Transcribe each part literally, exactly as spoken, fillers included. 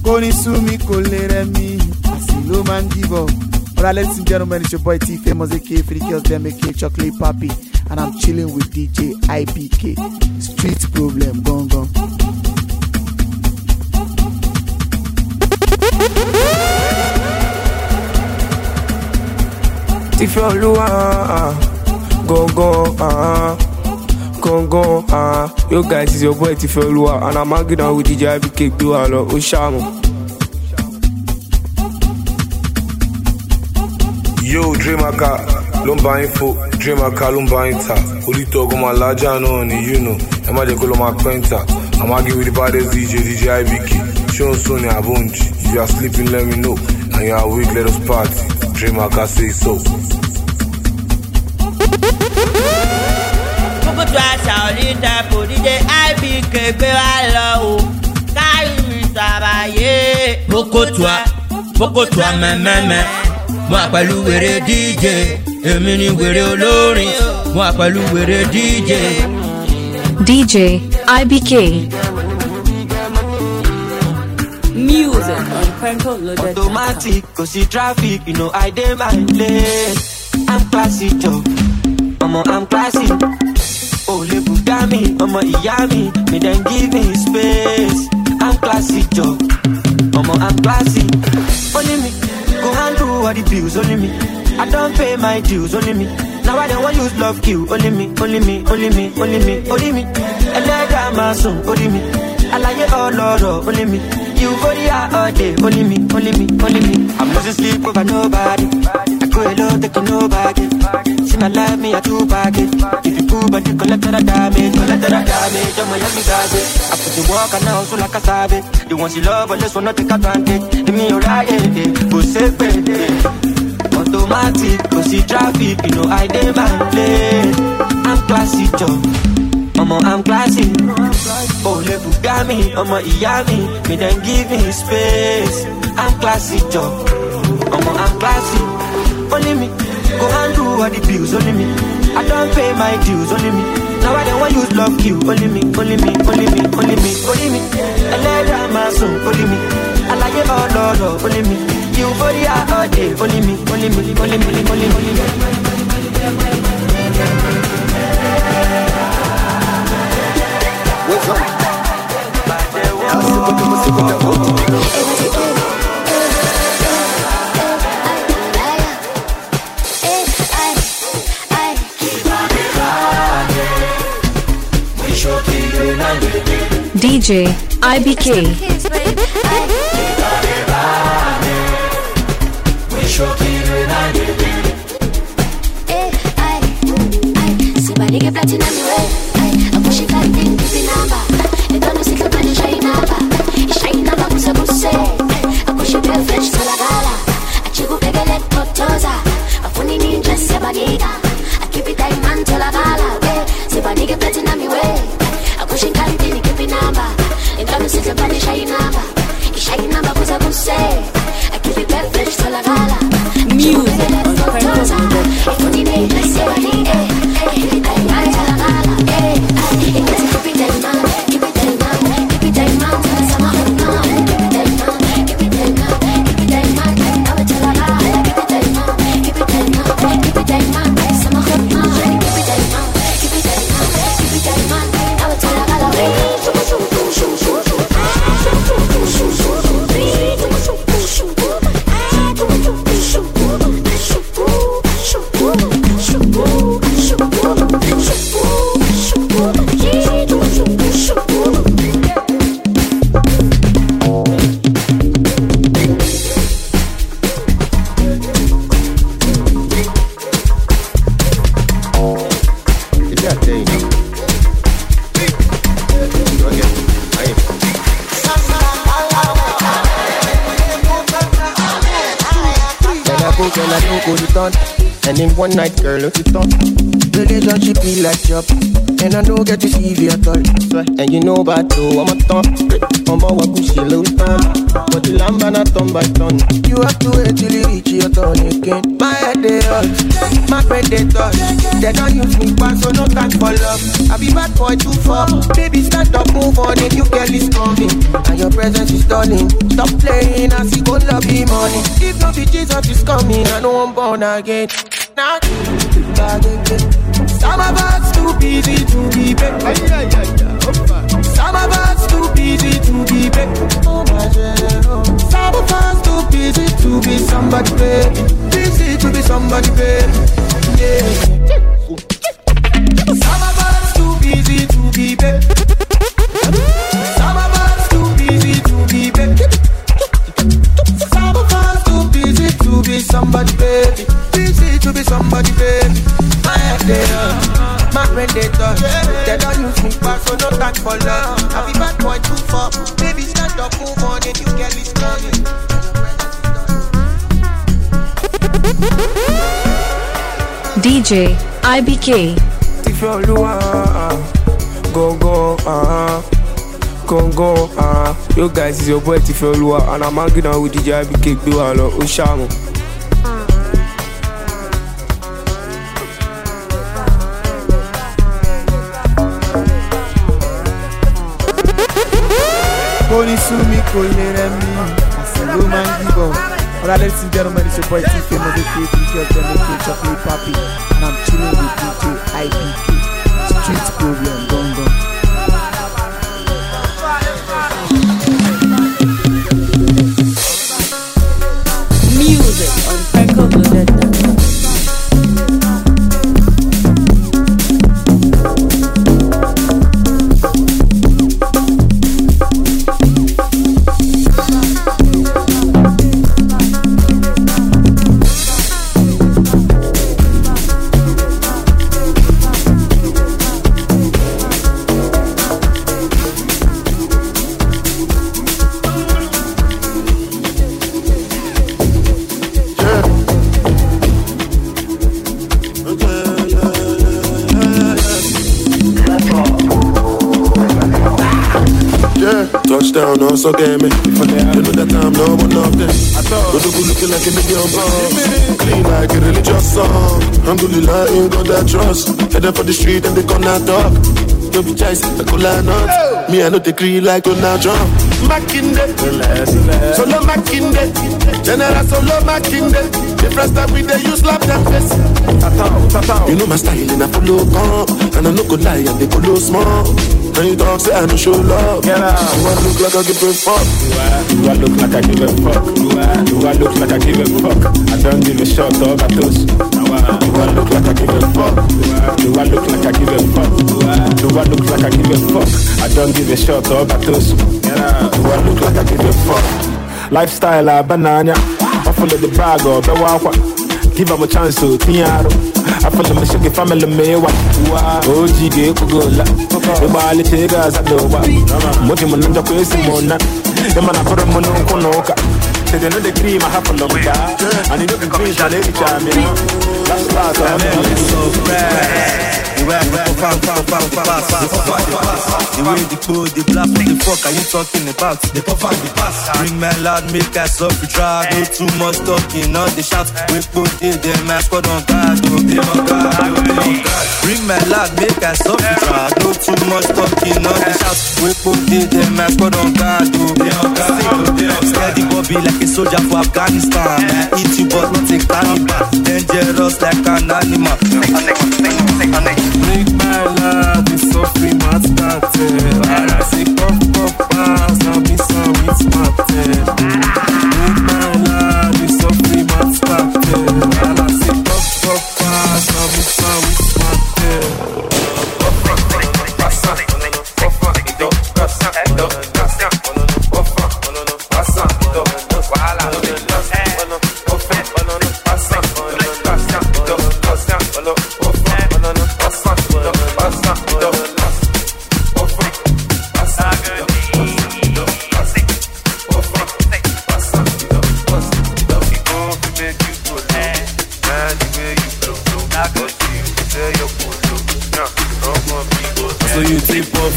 Koni sumi kolere mi. Asilo man give up. Alright, ladies and gentlemen, it's your boy T Famous, aka for the girls them, aka Chocolate Papi, and I'm chilling with D J I B K. Street problem, gone gone. If you're Lua, go go ah, go go ah. Yo guys, it's your boy T Lua, and I'm hanging out with D J I B K. Do a lot, Oshamo. Yo, Dreamaka, Lumba Info, Dreamaka, Lumba Inta. Ulito Goma Laja no ni you know. Emma de Coloma Quenta. I'm arguing with the baddest D J, D J I B K. Show Sonia Abunji. If you are sleeping, let me know. And you are weak, let us party. Dreamaka say so. Poko to Saolita for D J I B K gbé wa lọ o. Kai mi sabaye. Poko to, poko to mẹ́mẹ́mẹ́. Mo pẹ̀lú wèrè D J, èmi ni wèrè olórin. Mo pẹ̀lú wèrè D J. D J I B K. Music on Franco Loaded. Automatic, cause see traffic, you know I dey my lane. I'm classy, Joe. Mama, I'm classy. Oh, le Bugami, Mama, Iyami, me then give me space. I'm classy, Joe. Mama, I'm classy. Only me. Go handle all the bills, only me. I don't pay my dues, only me. Now I don't want use love kill, only me, only me, only me, only me, only me. And let that my son, only me. I like it all, Lord, only me. You for the all day, only me, only me, only me. I'm losing sleep over nobody. I go alone, taking nobody. See my life, me a two pocket. If you cool, but you collect the damage, collect the damage. I'm a young guy. I put the work and now so like a savage. The ones you love, but this one not take advantage. Give me your right, go save it. Automatic, go see traffic, you know I dey my lane. I'm classy, Joe. Mama, I'm classy. Oh, le Bugami, Mama, Iyami, me then give me space. I'm classy, Joe. Mama, I'm classy. Only me, go handle all the bills, only me. I don't pay my dues, only me. Now I don't want use love you, only me, only me, only me, only me, only me. I let down my soul, only me. I like it all, Lord, oh, only me. You for the all day, only me, only me, only me, only me, only me. What's up? D J I B K. And in one night, girl, what you thought? Relationship be like job. and I don't get to see you at all. And you know about though, I'm a ton. I'm a walk with you, little ton. But the lamb and a ton by ton. You have to wait till you reach your turn again. My head they hurt, my brain they touch. They don't use me back, so no time for love. I be bad boy too far. Baby, start up, move on, and you girl is coming. And your presence is stunning. Stop playing, I see good love be money. If not be Jesus is coming, I know I'm born again. Now, some of us too busy to be back. Some of us too busy to be back. Some of us too busy to be somebody, baby. Busy to be somebody, baby. Yeah. Some of us too busy to be back. Some of us too busy to be back. Some of us too busy to be somebody, baby. Busy to be somebody, baby. My head they hurt, my brain they touch. They don't use me back, so no time for love. I be bad boy too far. Baby, stand up, move on, and you get this coming. D J I B K. If you go go ah, go go ah. Yo guys, it's your boy Tifeoluwa, and I'm hanging out with D J I B K. Do hello, Oshamo. Pony Sumi Koleremi, Asilo Mangibo. Alright, ladies and gentlemen, it's your boy T Famous A K, Freaky of them, A K Chocolate Papi, and I'm chilling with D J I B K. Street Problem, gone gone. Music on Franco Loaded. Touchdown, also get me. You know that I'm no one of them. But the good looking like a million pounds. Clean like a religious song. Alhamdulillah, ain't got that trust. Headed for the street and they come out talk. Don't be chasing, I could line up. Me, I know they cream like Donald Trump. Makinde, solo Makinde. General solo Makinde. The first time we they use lap them face. You know my style and I follow come. And I no go lie and they follow small. When you talk, say I don't show love. Yeah. Do I look like I give a fuck? Do I look like I give a fuck? Do I, do I look like I give a fuck? I don't give a shot of a toast. Do I look like I give a fuck? Do I look like I give a fuck? Do I look like I give a fuck? I don't give a shot of a toast. Do I look like I give a fuck? Lifestyle a banana. I follow the bag or the walk. Give them a chance to Tiaro. I follow my shaggy family me wa. O G G kugola. The bali tega za doba. Moti mananja kwesi mona. The man a put mono konoka. They know the cream I have for long da. And you know the green shall every time. That's part of it. So bad. The way the fuck, fuck, fuck, fuck, fuck, the way the code, the blast, what the fuck are you talking about? The pop and the pass. Bring my loud, make us up, we try. No too much talking, not the shout. We put it, them mask, what on guard, no, they on guard, no, they on guard. Bring my loud, make us up, we try. No too much talking, not the shout. We put it, them mask, what on guard, no, they on guard, no, they on guard. Steady Bobby like a soldier for Afghanistan. Eat you but not take cannibal. Dangerous like an animal. Make my love is so free, my started. I say pop, pop, pass, now me so it's smarted. Make my love is so free, my started. I say pop, pop, pass, now me so it's smarted.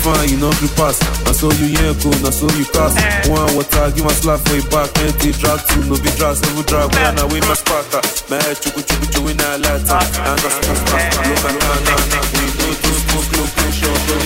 fine, you know free pass. I saw you yanko, I saw you cast. One water, give my slap for your back. Empty drag two, no be drag, seven drag. When I win my sparta, my head chuku chuku chuku in a lighter. And that's the stuff. Look at that, that, we go to smoke, look, look, show, show,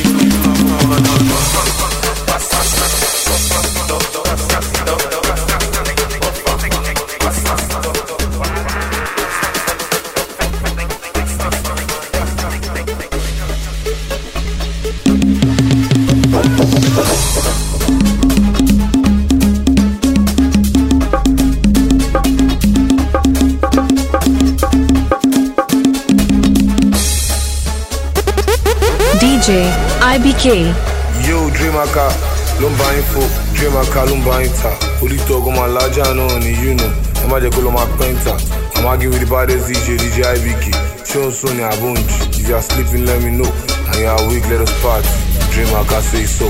D J I B K. Yo, Dreamaka, Lumba Info, Dreamaka, Lumba Inta. Olito go my larger no ni you know. I'm a jekolo my painter. I'm arguing with the baddest D J, D J I B K. Show soon ya bunch. If you are sleeping, let me know. And you are weak, let us party. Dreamaka say so.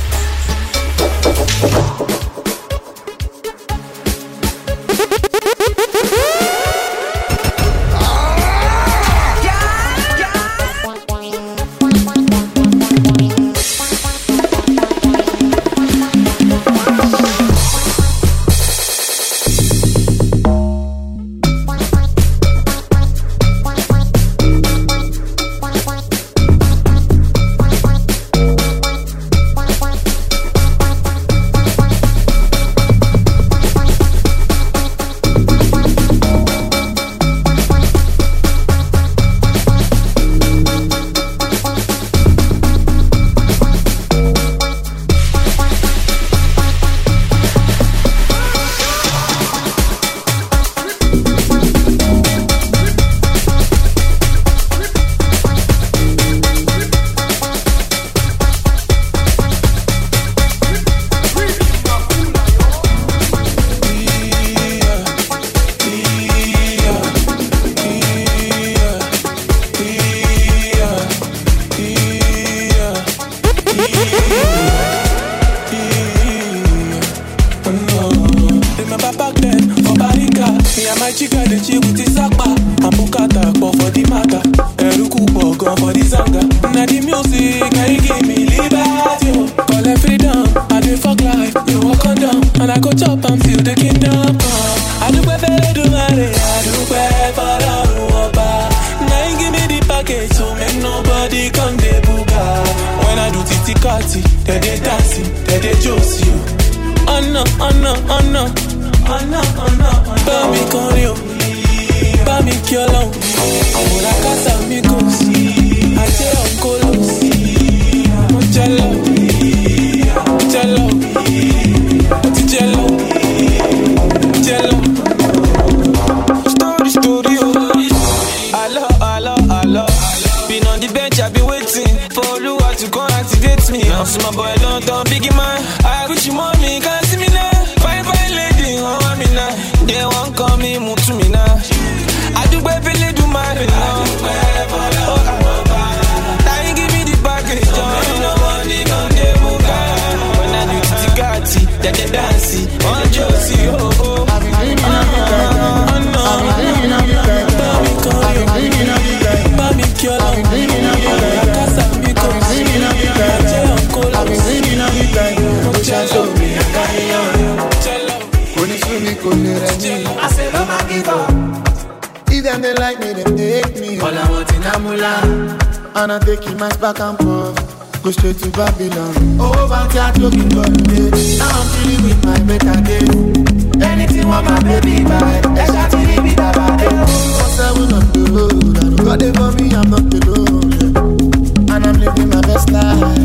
And I'm taking my back and forth. Go straight to Babylon. Oh, back here looking for me. Now I'm chilling with my better days. Anything want my baby buy. Extra T V be the bad. Cause I will not do. I don't got it for me, I'm not alone. Yeah. And I'm living my best life.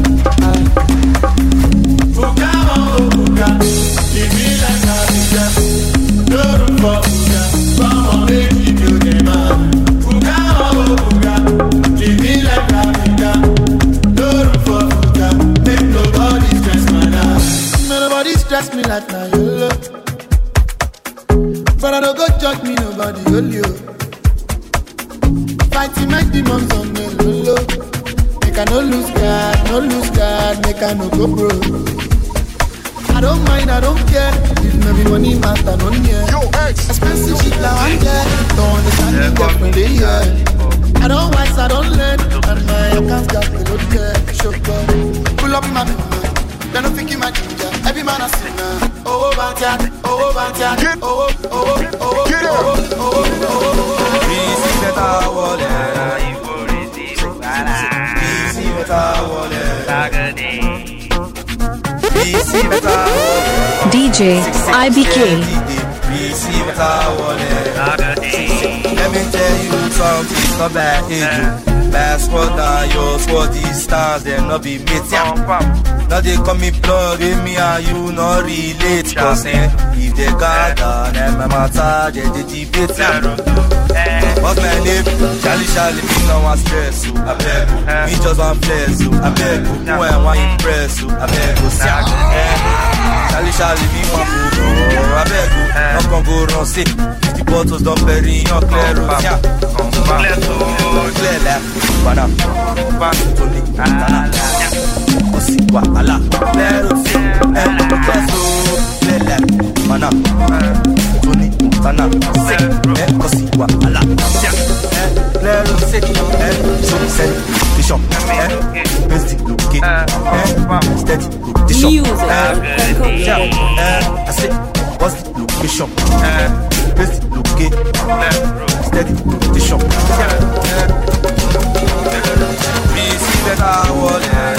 Buka, oh, Buka. Give me like a Buka. No room for Buka. Come on, baby, do the man. Buka, oh, Buka. Give me like a Buka. No room for Buka. Make nobody stress my life. Nobody stress me like my yolo. But I don't go judge me, nobody hold you. Fighting my demons on me, lolo. Make I no lose God, no lose God. Make I no go broke. I don't mind, I don't care. If maybe money matter, no near. Expensive shit now I'm there. Don't understand me, girlfriend, they here. I don't wise, I don't learn. And my accounts got me no care. Sugar, pull up in my member. Then I'm thinking my ginger. Every man I see now. Oh, Bantian, oh, Bantian, oh, oh, oh, oh, oh, oh, oh. Receive better wallet. You go receive better wallet. Receive better wallet. D J I B K. Receive better wallet. Let me tell you something, not bad, age. Bad squad and your squad, these stars, they not be mates, yeah. Now they call me plug, with me and you not relate. Cause eh, if they gather, then my matter, they, they debate, yeah. What's my name? Charlie Charlie, me no want stress, so I beg you. Me just want flex, so I beg you. Who I want impress, so I beg you. Charlie Charlie, me want go, I beg you. Not gon' go run sick. Fifty bottles don't bury in your clear room, yeah. Clear left, but I'm back to the Tana. Osi wa ala, clear room, eh? Clear so, clear left, mana. Tony Tana, sick, eh? Osi wa ala, eh? Clear room, sick, eh? So send bishop, eh? Basic looking, eh? Steady location, eh? Eh? I say, what's the location, eh? Basic looking, steady location, eh? Receive better wallet.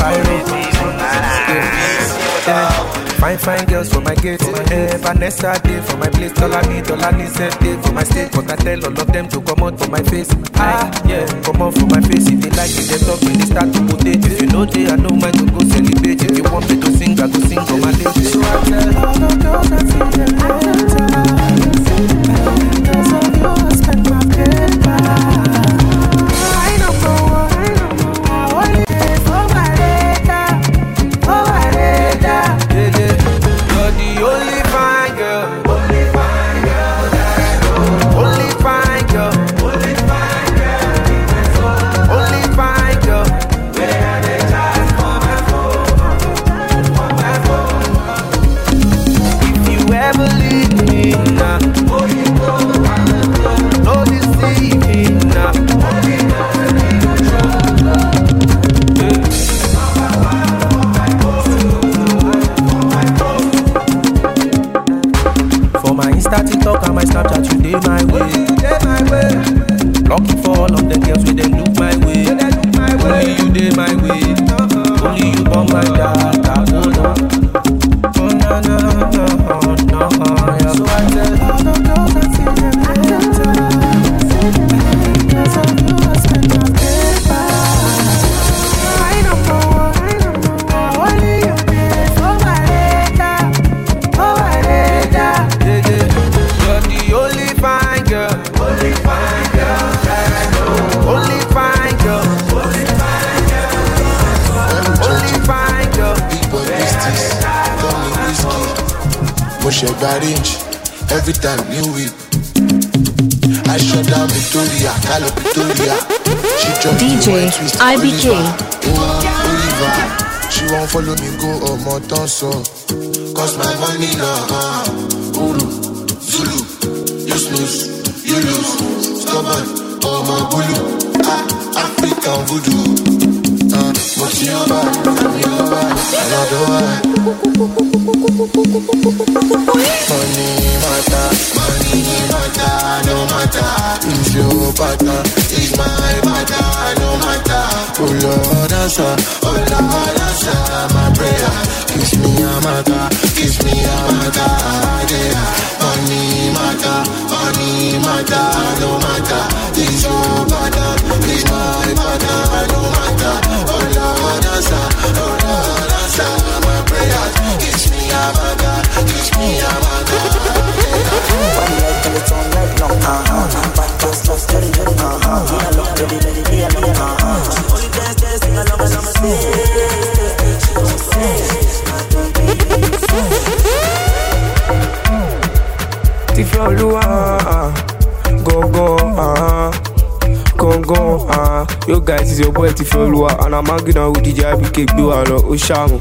Fine, fine girls for my gate. Eh, Vanessa day for my place. All I need, all I need, set day for my state. But I tell all of them to come out for my face. Ah, yeah, come out for my face. If they like it, they talk when they start to rotate. If you know they, I know mine to go celebrate. If you want me to sing, I go sing for my lady. So I tell all the girls I see them later. Because of you, I spend my paper. I don't know what, I don't know what it is for my later. For my later. You're the only fine girl, only fine girl that I know. Only fine girl, only fine girl in my soul. Only fine girl, where are they just for my phone, for my phone. If you ever leave me now, oh you know I'm alone. No deceiving now, only know that you Insta, TikTok, and my Snapchat, you day my way. Lucky for all of the girls with them look my way. Only you day my way. Only you born my data. Oh no, oh no no no no. So I tell all the girls I see them later. Because of you, I spend my paper. I don't know what, I don't know. Only you day for my later, for my later. You're the only fine girl, only fine girl that I know. Only fine girl, only fine girl, only fine girl. Big boy business, call me whiskey. Moshe Barinch, every time new week. I shut down Victoria, call up Victoria. She D J I B K. Oliver, she won't follow me go or more so. Cause my money now, uh, Uru, Zulu, you snooze, you lose. Stubborn, oh my bulu, ah, African voodoo. Uh, what's your bad, from your bad, another one. Money matter, money matter, no matter. It's your matter, it's my matter, no matter. Oh Lord, answer, oh Lord, answer my prayer. Kiss me a matter, kiss me a matter, yeah. Money matter, money matter, no matter. It's your matter, it's my matter, no matter. Oh Lord, answer, oh Lord, answer my prayer. Kiss me a matter, kiss me a matter, yeah. One leg till it's on leg long, uh-huh. Back just lost, steady, steady, uh-huh. We are look ready, ready, ready, uh-huh. She only dance, dance, sing along as I'm a stay. She don't say, Tifloluwa, go go, ah, go go, ah. Yo guys, it's your boy Tifloluwa, and I'm hanging out with D J I B K. Do a lot, Oshamu.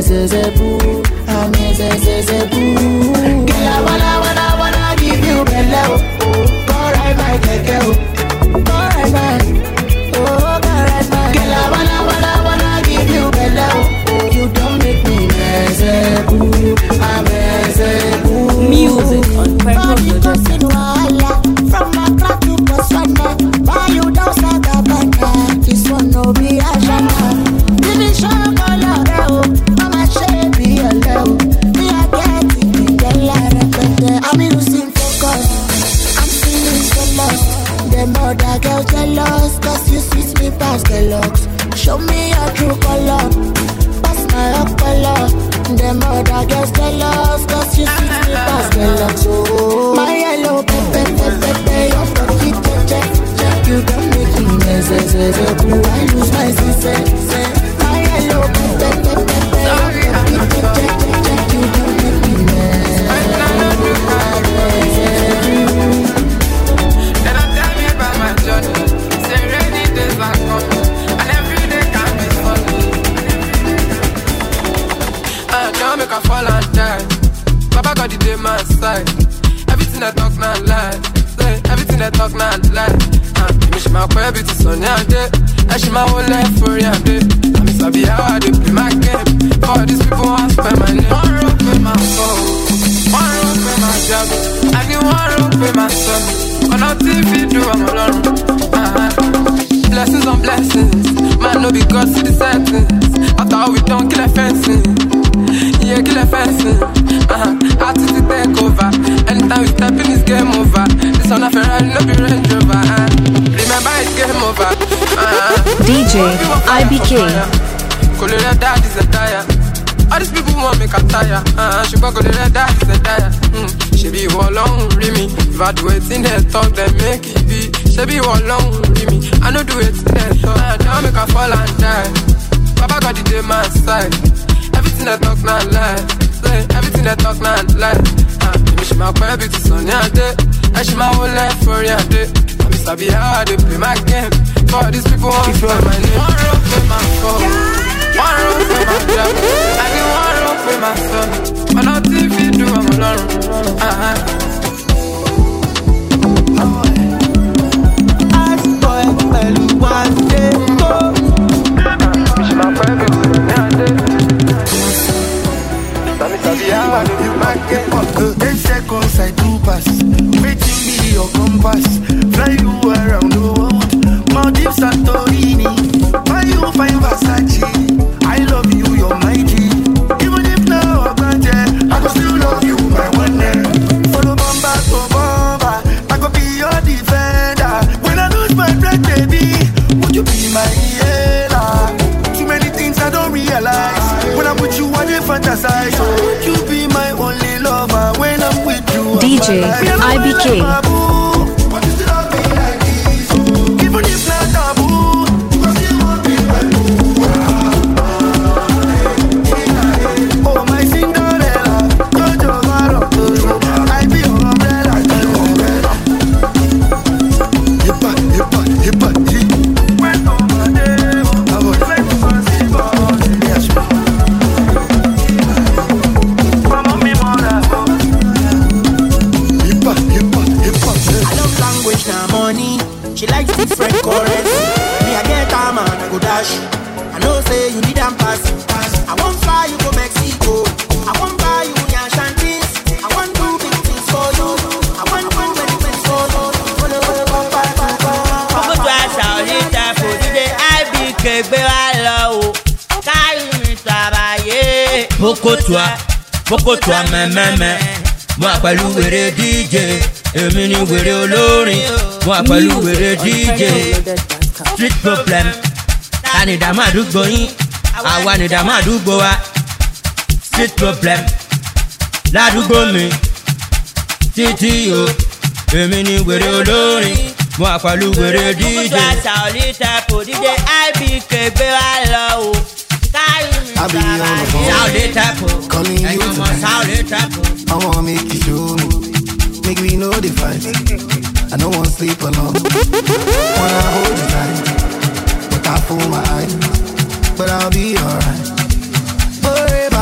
zezebu, I'm a zezebu. Girl, I wanna, wanna, wanna give you bello. Go ride my keke, go ride my, oh, go ride my. Girl, I wanna, wanna, wanna give you bello. You don't make me zezebu, I'm a zezebu. Music on Franco. From my club to Botswana, why you don't start a banana? This one no be a genre. Give me show color, mama shape be a low. Me I get it, me get like I'm losing focus, I'm feeling so lost. Them other girls jealous, cause you sweet me past the looks. Show me your true color, pass my up color. Them other girls jealous, cause you sweet me past the looks. Oh, my yellow pepe pepe pepe, your cocky check check. You don't make me mess, I lose my sense. My yellow pepe pepe pepe, your cocky check check check. You don't make me mess. Then I tell me about my journey. Say rainy days are coming, and every day can be sunny. I don't make a fall and die. Baba got the day my side. Everything I talk now lie. Say everything I talk now lie. Ah, me she my baby to Sunny and day. And she my whole life for you and day. I miss I be how I dey play my game. For these people want spend my name. One rope with my phone, one rope with my job. I get one rope with my son. On our T V do I'm alone. Uh-huh. Blessings on blessings. Man no because see the settings. After all we done kill a fencing. Yeah, kill a fencing. Uh-huh. Artist to take over. Anytime we step in this game over. This on a Ferrari, no be Range Rover. Uh-huh. Remember it's game over. Uh-huh. D J I B K. Color dad is a tire. All these people want me to tire. Uh-huh. She got color dad is a tire. Mm. She be all long with me. If I do it in the talk, then make it be. She be all long with me. I know do it in the talk. Uh, don't make her fall and die. Papa got the day my side. Everything I talk now lie. Say everything I talk now lie. Ah, me she my baby to Sunny and day. And she my whole life for you and day. I miss I be how I dey play my game. For these people want to my name. One rope with my phone, one rope with my job. I get one rope with my son. But not T V do I'm alone. Uh-huh. As boy, well, one day go. Me she my baby to Sunny and day. Ten seconds I do pass. Waiting be your compass. Fly you around the world. Maldives, Santorini. Buy you find Versace. I love you, you're my G. Even if now I'm granted, I can still love you, my one name. Follow Bamba to Bamba. I could be your defender. When I lose my breath, baby, would you be my healer? Too many things I don't realize. When I'm with you, I dey fantasize. So would you be my only lover? When I'm with you, D J I B K. What is love be like this? Even if not taboo, because you won't be my boo. Oh my Cinderella, Jojo Maroto, I be your umbrella, your umbrella. Hippa, hippa, hippa, hippa. When over there, I was like to fancy ball. Yes, mama me mother. Hippa, hippa, hippa. I love language now money. She likes different currency. Me I get her man I go dash. I know say you need them pass. I won't fly you go Mexico. I won't buy you your shanties. I want do big things for you. I want do many things for you. Kókó tó àṣà oríta kò dídé I B K gbé wá lọ o. Káyọ̀ mi tàbáyé. Kókó tó a, kókó tó a mẹ́mẹ́mẹ́. Mo wà pẹ̀lú wèrè D J. Èmi ni wèrè olórin. Mo wà pẹ̀lú wèrè D J. Street problem. Ta ni ìdààmú àdúgbò yín? Àwa ni ìdààmú àdúgbò wa. Street problem. Ládùúgbò mi. Títí o. Èmi ni wèrè olórin. Mo wà pẹ̀lú wèrè D J. Kókó tó àṣà oríta kò dídé I B K gbé wá lọ o. Káyọ̀ mi tàbáyé. Sáwọ́dé tapo. Ẹ̀yin ọmọ sáwọ́dé tapo. I wanna make you show me. Make we know the fight. I don't wanna sleep alone. Wanna hold you tight. But I fool my eyes. But I'll be alright. Forever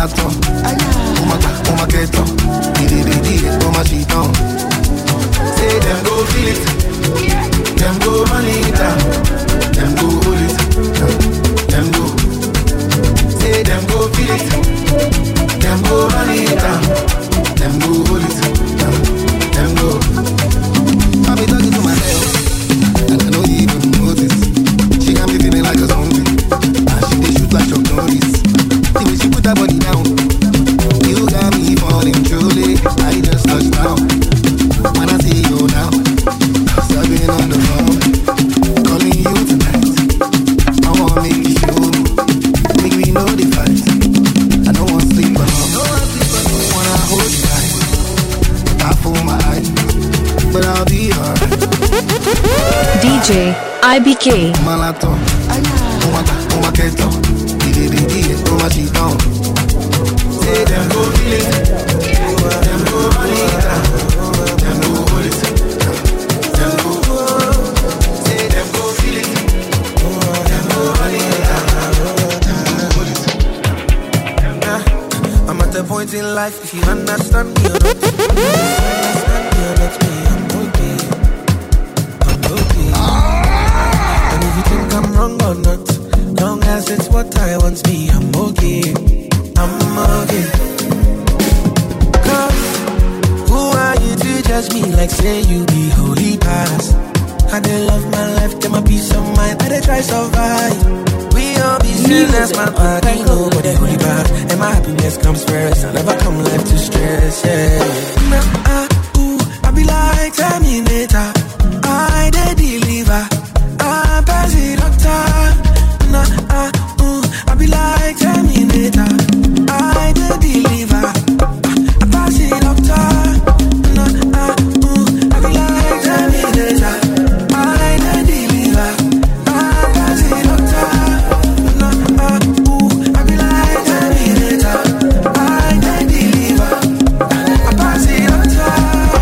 Malaton, Umaka, Umaketo, Didi, Umashito. Say them go feel it, them go run it down, them go hold it, them go. Say them go feel it, them go run it down, them go hold it, them go. I be talking to myself, and I know you even notice. She got me feeling like a zombie, and she dey shoot like Chuck Norris. See when she put her body down, you got me falling truly. I just touched down. When I see you now, serving on the phone, calling you tonight. I wanna make you show me, make me know the fight. I don't wanna sleep alone, wanna hold you tight. I fool my eyes, but I'll be alright. D J I B K. Malaton, Umaka, Umaketo, Didi, Didi, Umashito. Say them go feel it, them go run it down, them go hold it, them go. Say them go feel it, them go run it down, them go hold it. I'm at a point in life, if you understand me or not, if you understand me or not, me, I'm okay, I'm okay. And if you think I'm wrong or not, long as it's what I want, me, I'm okay, I'm okay. Cause who are you to judge me like say you be holy past? I dey love my life, get my peace of mind, I dey try survive. We all be sinners, my body, nobody holy back. And my happiness comes first, I never come left to stress, yeah. Nah, ah, ooh, I be like Terminator, I dey deliver, I pass it doctor. Nah, ah, ooh, I be like Terminator, I dey deliver, I pass it doctor. Nah, ah, ooh, I be like Terminator, I dey deliver, I pass it doctor. Nah, ah, ooh, I be like Terminator, I dey deliver, I pass it doctor.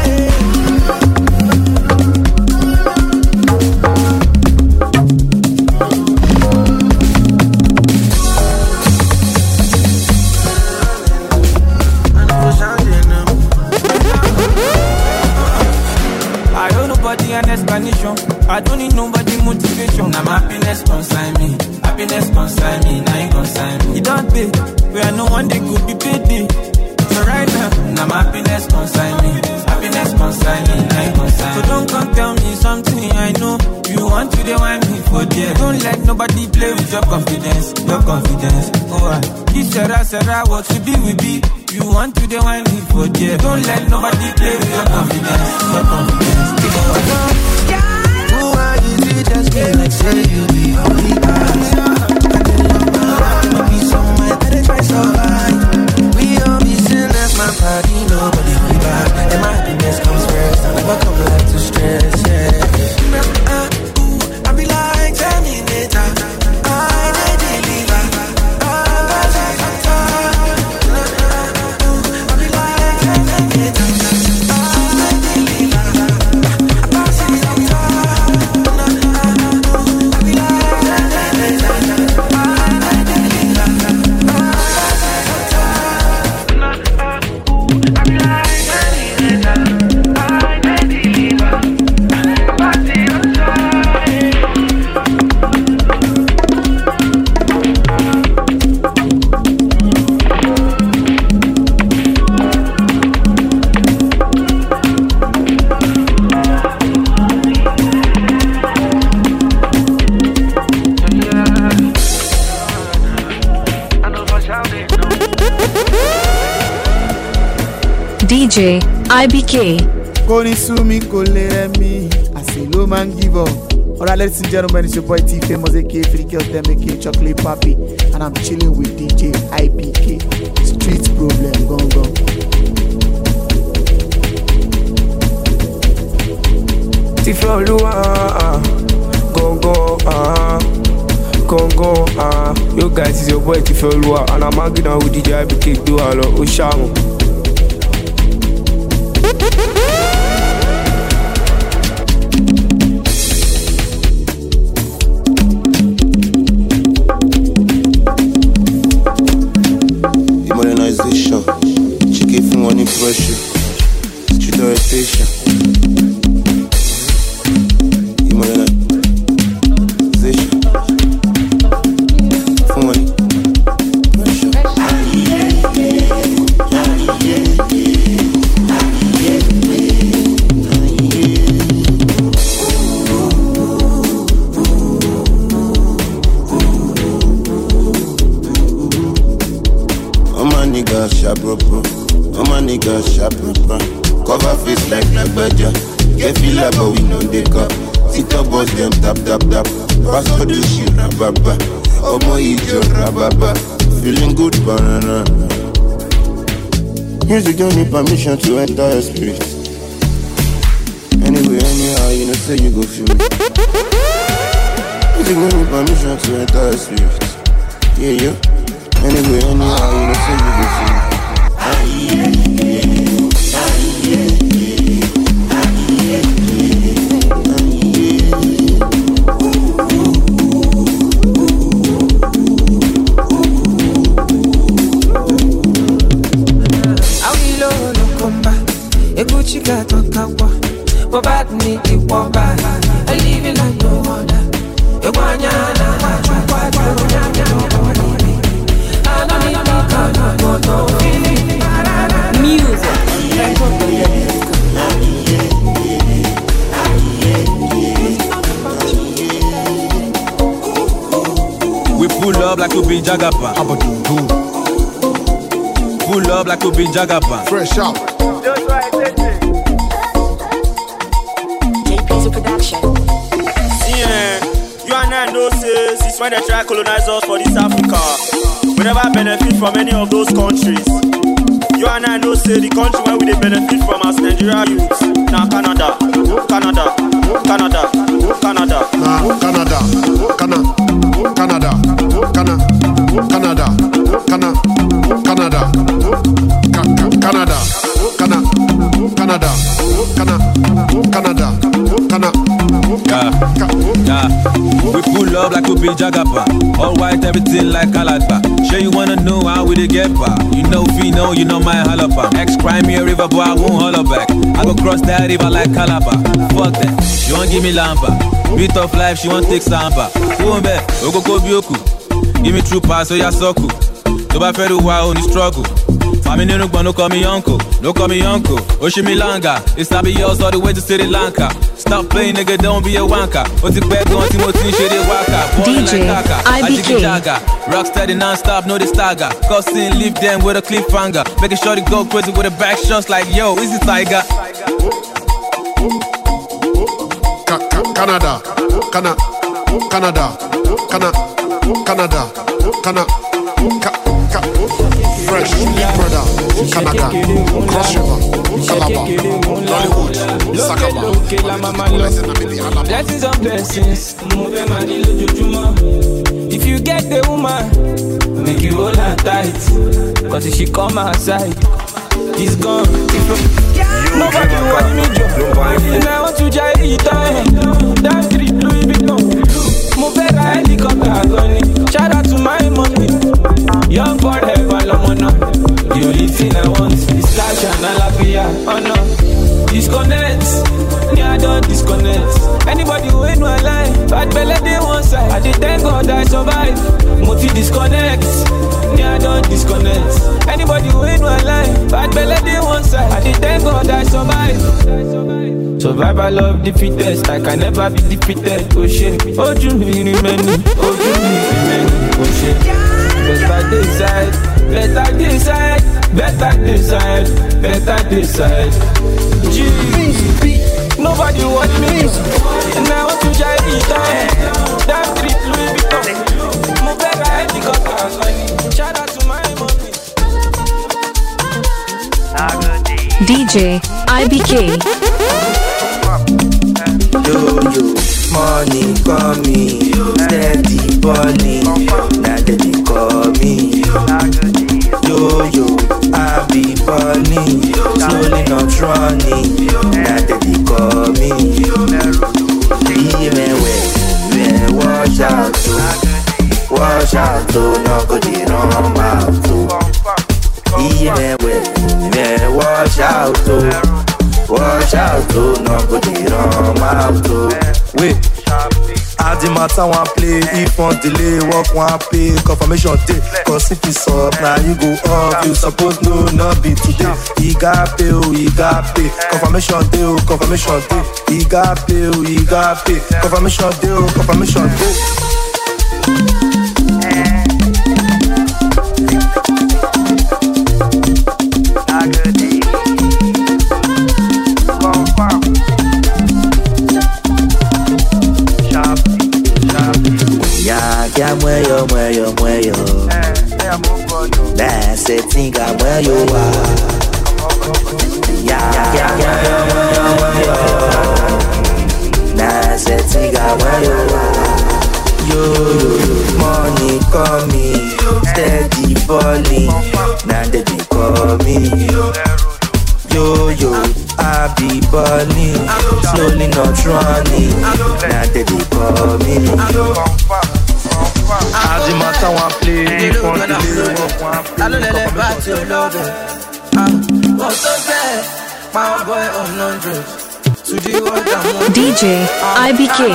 I owe nobody an explanation. I don't need nobody motivation. Now my happiness consign me. Happiness consign me. Now you consign me. You don't pay. Where no one day could be paid me. So right now, now my happiness consign me. Happiness consign me. Now you consign me. So don't come tell me something I know. You want to rewind me for there. Don't let nobody play with your confidence. Your confidence. Oh, I. This Sarah, Sarah, what to be will be. You want to rewind me for there. Don't let nobody play with your confidence. Your confidence. Who are you to just be like say you be holy past? I can love my life, my peace of mind, I dey try survive. We all be sinners, my body, nobody holy back. And my happiness comes first, I never come back to stress, yeah. Nah, uh, ooh, I be like Terminator, I dey deliver, I pass it doctor. Nah, uh, ooh, I be like Terminator, I deliver, I pass it doctor. Nah, uh, ooh, I be like Terminator, I deliver, I pass it doctor. Nah, uh, ooh, I be like Terminator, I deliver, I pass it doctor. D J I B K. Kò ní sú mi kò lè rẹ̀ mí, àṣẹ ló máa ń give up. Alright, ladies and gentlemen, it's your boy T Famous aka Freaky of them aka Chocolate Papi, and I'm chilling with D J I B K. Street problem, gone gone. T Famous, go go ah, go go ah. Yo guys, it's your boy T Famous, and I'm hanging out with D J I B K. Do a lot, Oshamo. The money station. You know that? Station. For money. Sharp bro, all my niggas sharp bro. Cover face like like badger. Get feel like but we know they got. Sit up boss them tap tap tap. Pass for the shit rababa. Oh my ijo rababa. Feeling good banana. Music don't need permission to enter your spirit. Anyway, anyhow, you know say you go feel me. Music don't need permission to enter your spirit. Yeah, yeah. Anyway, anyhow, you know say you go feel me. Like you been Jagapa. Pull up like you been Jagapa. Fresh out. J P's a production. See, eh, you and I know says it's when they try to colonize us for this Africa. We never benefit from any of those countries. You and I know say the country where we they benefit from as Nigeria youths. Now Canada, Canada, Canada, Canada. Nah, Canada, Canada, Canada. Canada, Canada, Canada, Canada, Canada, Canada, Canada, Canada, Canada. Yeah, yeah. We pull up like we be Jagapa. All white, everything like Alaba. Sure you wanna know how we dey get back? You know Fino, you know my halapa. Ex-Crimea River, boy, I won't holler back. I go cross that river like Calabar. Fuck that, she won't give me lamba. Beat of life, she won't take samba. Kumbe, Oko Bioku. Give me true pass, so ya soku. To ba feru wa only struggle. Fami ninu gbo, no call me uncle, no call me uncle. Oshimilanga, it's not be yours all the way to Sri Lanka. Stop playing, nigga, don't be a wanker. What's it back on Timothy, shit, waka. D J I B K. Rock steady non-stop, no this stagger. Cussing, leave them with a cliffhanger. Making sure to go crazy with a back shots like, yo, is it Tiger? Canada, Canada, Canada, Canada. Canada, Canada, Ca- Ca- Fresh, brother, Canada, Cross River, Calabar, Hollywood, Sakaba. Blessings on blessings, if you get the woman, make you hold her tight. Cause if she come outside, he's gone. Nobody want me job, and I want to jive it time. That street Louis Vuitton. Move better helicopter gunny. Shout out to my mommy. Young forever, Lamona. The only thing I want is cash and alafia. Oh no. Disconnect. Yeah, I don't disconnect. Anybody who ain't no line, bad belly they one side. I did thank God I survive. Moti disconnect. Yeah, I don't disconnect. Anybody who ain't no line, bad belly they one side. I did thank God I survive. Survival of the fittest, I can never be defeated. Oh shit, oh you me remaining, oh you me remaining, oh shit. Better decide, better decide, better decide, better decide. Gee, nobody want me, and I want to jive it down. That street Louis Vuitton, move better helicopter. Shout out to my mommy. D J I B K. Yo, yo, money coming, steady balling, now that they call me. Yo, yo, I be balling, slowly not running, now that they call me. Even when, when wash out to, wash out to, no go the wrong out to. Even when, when wash out to, wash shout oh, no go dey run mouth oh. Wait, as the matter one play, if one delay, work one pay, confirmation day. Cause if it's up, now you go up. You suppose no, not be today. He got pay, oh, he got pay. Confirmation day, oh, confirmation day. He got pay, oh, he got pay. Confirmation day, oh, confirmation day. Ya mueyo, mueyo, mueyo. Nah, se tinga mueyo wa. Ya, ya, mueyo, mueyo, mueyo. Nah, se tinga mueyo wa. Yo, money coming, steady falling. Now they dey call me. Yo, yo, I be balling, slowly not running. Now they dey call me. As the matter one play, if one delay, work one play. I don't let it back to love it. What's so bad? My boy on hundred. D J I B K.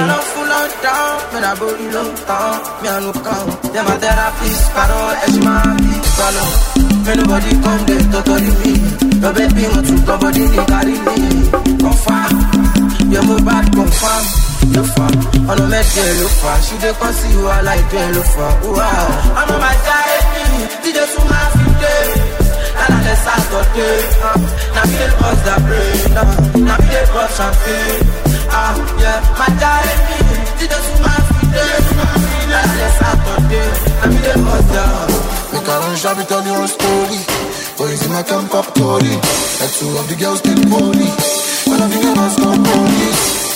Nobody come there to tell me. Your baby want to come, but they carry me. Confirm, you're my bad, confirm. You far, I know met girl, you far. She dey come see you, I like girl, you far. Wow, I'm on my diet, D J to my feet. And I let Saturday, now we dey bust the brain, now we dey bust champagne. Ah, yeah, my diet, D J to my feet. And I let Saturday, now we dey bust the. Make I run shabby, tell you a story. Boys in my camp up, Tori. Like two of the girls did money. One of the girls got police.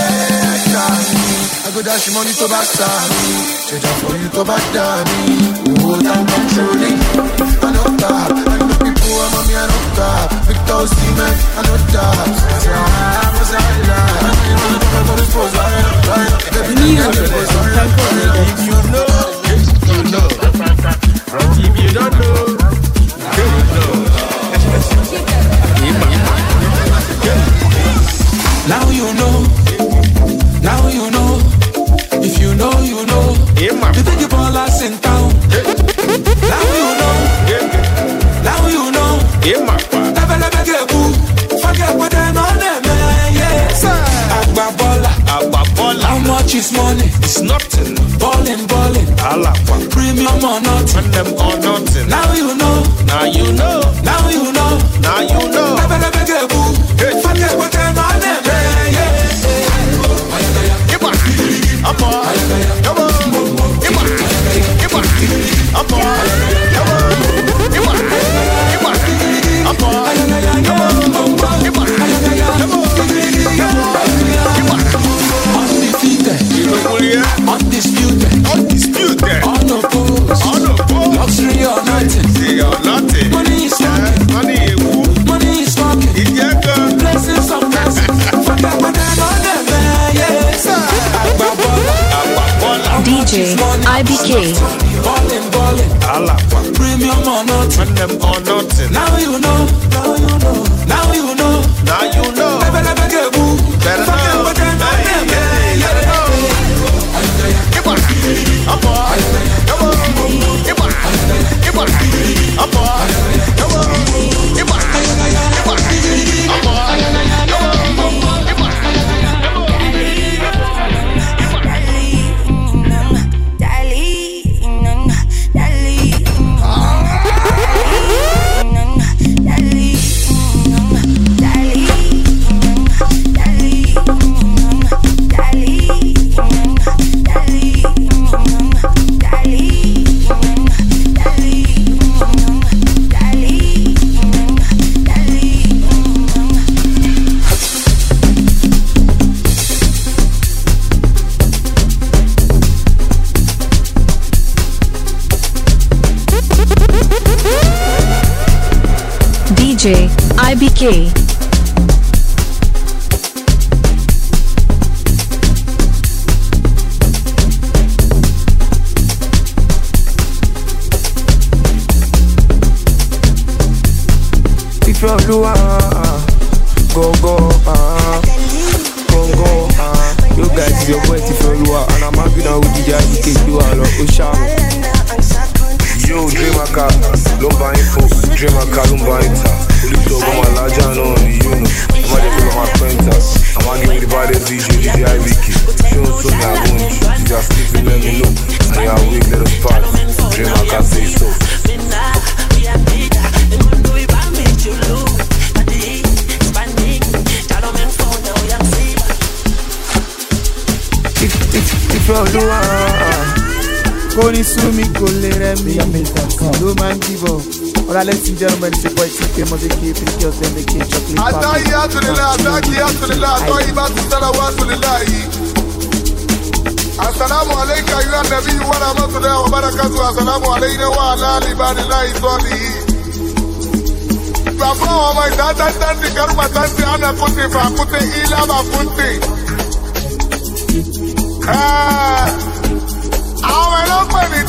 I go dash money to back me. Change up for you to back me. Oh, I'm controlling. I know that. I know people are mommy, I know that. Victor Seaman, I know that. I'm a silent. I know you want to come to this pose. Baby, you know if you know, you know. But if you don't know, you know. Now you know. Now you know. If you know, you know. You think you ball us in town. Now you know. Now you know. Never never get boo. Forget what they're on them, yes. Agba bola. Agba bola. How much is money? It's nothing. Ballin', ballin'. Alapa. Premium or nothing. Them or nothing. Now you know. Now you know. Now you know. Now you know. Never never get boo. Forget what they're on them, yes. I'm on, come on, come on, come on, I'm on, come on, come on, I'm on, undefeated, undisputed, undisputed, unopposed, unopposed, luxury or nothing, money is talking, money, money is talking, blessings on blessings, forget what they're on them, yes. D J I B K. Ballin', ballin', Alapa. Premium or nothing, them or nothing. Now you know, now you know, now you know, now you know. Never, never get boo. Better know. But then I am, yeah, yeah. Come on, come on, come on, come on, come on, come on, come on, come D J I B K. If you're Lua, go go, uh, go go, uh. You guys, your boy Tifoluwa, and I'm happy now with D J I B K. Do a lot of shout. Yo, Dreamaka, Lumba Info, Dreamaka, Lumba Inta. Ulito Goma Laja no ni you know. I'm a decolo my acquaintance. I'm a give me the baddest D J, D J I B K. Show so me I want you. You just keep me, let me know. And you are weak, let us part. Dreamaka say so. If, if, if you're the one Go ni sumi go le remi no man give up. Alright, ladies and gentlemen, it's your boy T Famous A K A Freaky Girls M A K Chocolate Papi. Atahiyyatu lillah, atahiyyatu lillah, tayyibatu salawatu lillahi. Assalamu alayka ayyuhan nabiyyu wa rahmatullahi wa barakatuh. Assalamu alayna wa ala ibadillahi salihin. Bàbá ọmọ ìdájọ́ tẹ́ǹtì kẹrùmọ̀ tẹ́ǹtì àná kùtì fàkùtì ilé àmàkùtì. Àwọn ẹlọ́pẹ̀ ní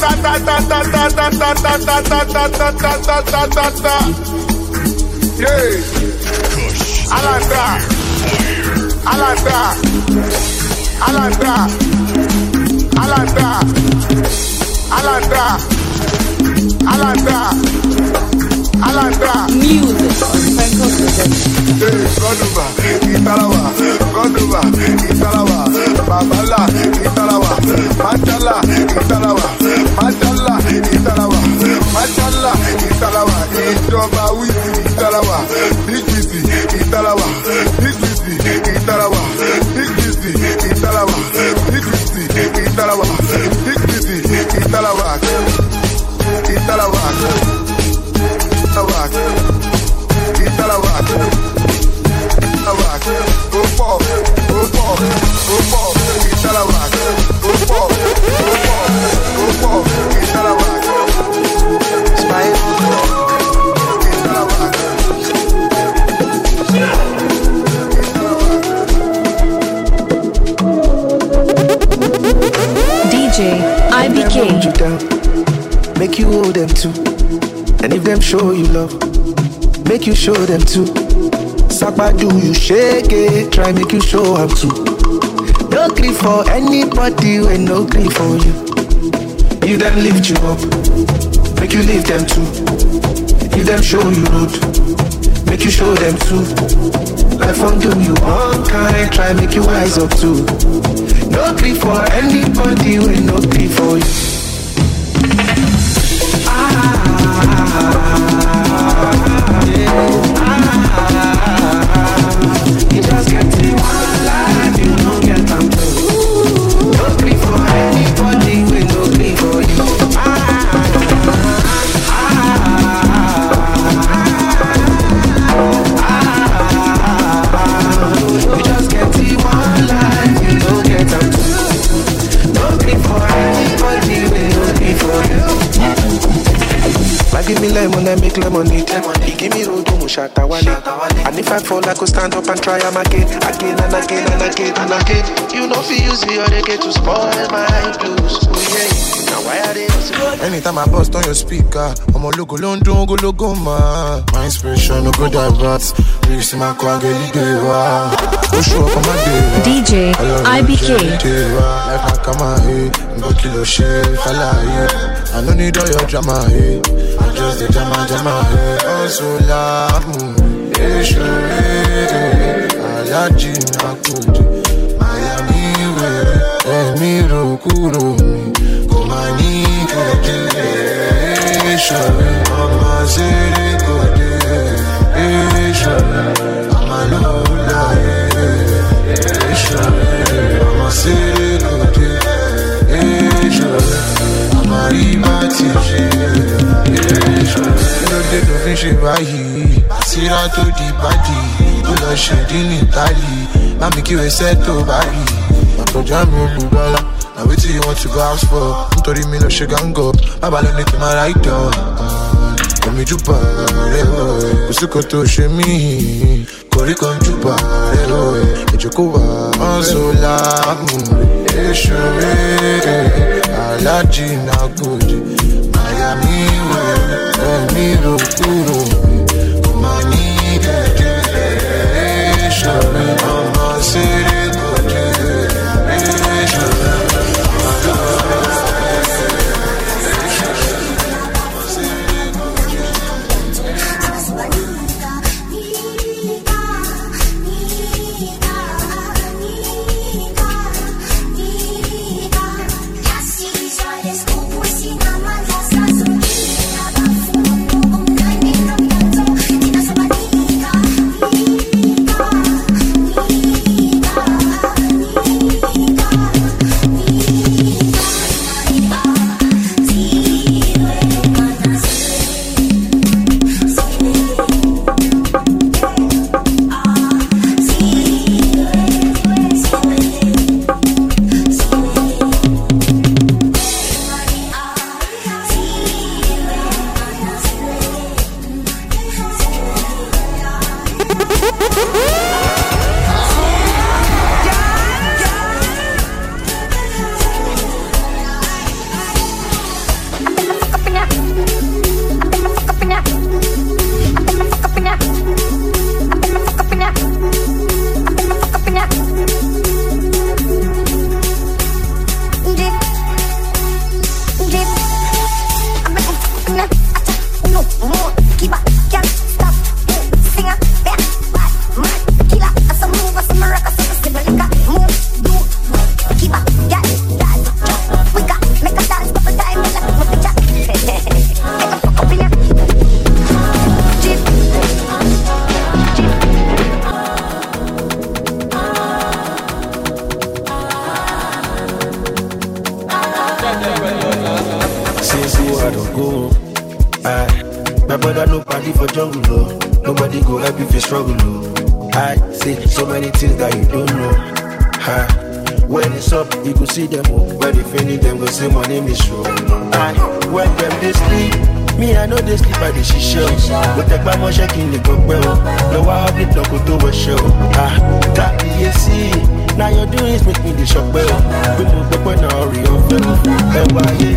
tatatatatatatatatatatatatatatatata. Yéé! Alanda! Alanda! Alanda! Alanda! Alanda! Alanda! Alanda! Music on Franco Production. Hey, Goduba, Italawa, Goduba, Italawa, Babala, Italawa, Machala, Italawa, Machala, Italawa, Machala, Italawa, Ijoba, Wisi, Italawa, Big Wisi, Italawa, Big Wisi, Italawa, Big Wisi, Italawa, Big Wisi, Italawa, Big Wisi, Italawa, Italawa, Italawa, Italawak, Italawak, Opo, Opo, Opo, Italawak, Opo, Opo, Opo, Italawak, Smile, Italawak, D J I B K. Make you hold them too, and if them show you love, make you show them too. Sapa do you shake it, try make you show up too. No grief for anybody when no grief for you. You them lift you up, make you lift them too. If them show you road, make you show them too. Life won't do you one kind, try make you wise up too. No grief for anybody when no grief for you. You just get to one life, you don't get time to. No grief for anybody, we no grief for you. You just get to one life, you don't get time to. No grief for anybody, we no grief for you. Give me lemon and make lemonade. He give me road to Mushata Wale. And if I fall, I could stand up and try am again, again and again and again and again. You know if you use me or they get to spoil my blues. Oh yeah. Now why are they so good? Anytime I bust on your speaker, I'm a logo London, go logo man. My inspiration no go divert. You see my quageli deva. Go show up on my day. D J I B K. Life na kama hey, go kilo shell, falla hey. I no need all your drama hey. Just the jama jama hey. Oh so lamu, hey show hey. Alaji na kuji, Miami way. Hey mi ro kuro mi, kumani kuji. Hey show hey, mama zere kuji. Hey show hey, mama lola hey. Hey show hey, mama zere kuji. Hey show hey, mama riba tiji. Don't finish it right here. See how to the body. Pull up shit in Italy. Now make you a set to body. I'm to jam you, Lugala. Now wait till you want to go out for. I'm to the middle, she can go. My balloon into my right door. Let me jupa. Kusuko to shemi. Kori kon jupa. Ejokuba. Ansola. Eshure. Alaji na good. Miami way. Miro puro, mani gege, no more. Keep up, can't stop. Singer, back, bad, man, killer. As a move, as a miracle, as a simple liquor. Move, do, keep up, yeah, dance, jump. We got make a dance, couple times, and let me picture. Make a fuck up in ya. Jeep, Since you I don't go, I, my brother nobody for jungle, oh. Nobody go help if you struggle, oh. I say so many things that you don't know. I, when it's up, you go see them, oh. When they finish them, go say my name is sure. I, when them they sleep, me I know they sleep by the shisha. But take my money shaking the go well. No I have it, no go to a show. Ah, that you see. Now your doings make me the shock well. We move the point now, real fellow. And why you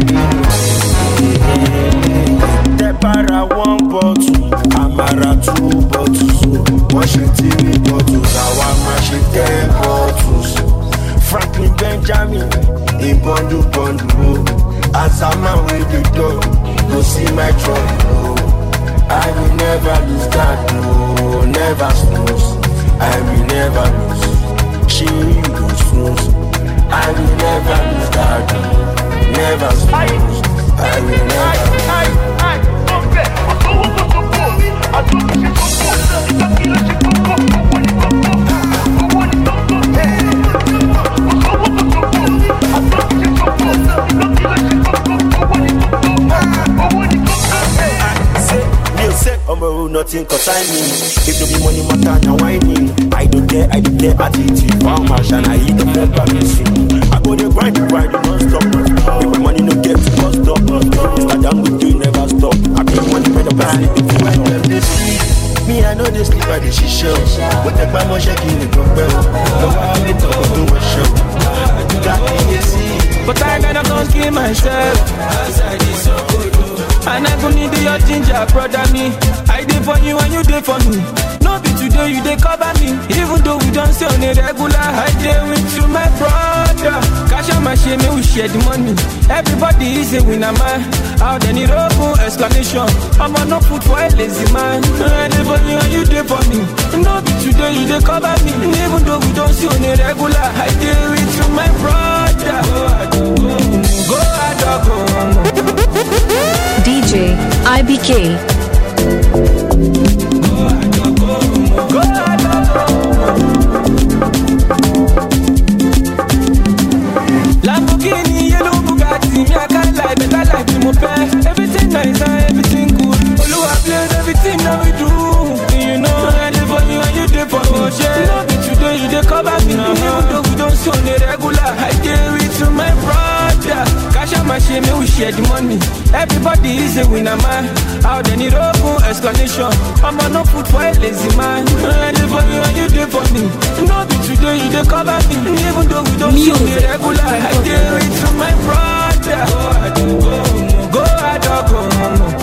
the para one bottle, Amara two bottles. Washington T V bottles, our machine ten bottles. Franklin Benjamin, in bundle bundle. As a man with the dog, go see my trouble. I will never lose that, no, never snooze. I will never lose. She you go snooze. I will never lose that, never snooze. I will never. Nothing concern me. If no be money matter, now whining. I don't care, I don't care attitude. How much and I eat the full balance. I go to grind, grind, non stop. If my money no get to cost up, Mister Damn with you never stop. I pay money for the band. If you wind them they sleep, me I know they sleep by the shisha. But take my money shaking the go well. No I have it up to a show. That you see. But I gotta come kill myself. Outside is so good. And I go need your ginger, brother me. I did for you and you did for me. No be today you dey cover me. Even though we don't say on a regular, I dey with you, my brother. Cash out my shame, we share the money. Everybody is a winner, man. Out any open explanation. I'm on no food for a lazy man. I did for you and you did for me. No be today you dey cover me. Even though we don't see on a regular, I dey with you, my brother. Go ahead, go ahead. D J I B K. Lamborghini, yellow Bugatti, me I can't lie, better life in my pay. Everything nice and everything good. Oluwa bless everything that we do. You know I did for you and you did for me. Love it today, you dey cover me. Even though we don't see on the regular, I dey with you, my brother. Cash out my shame, we share the money. Everybody is a winner, man. Out any open explanation. I'm on no food for a lazy man. I did for you and you did for me. No be today you dey cover me. Even though we don't see on the regular, I dey with you, my brother. Go ahead, go ahead.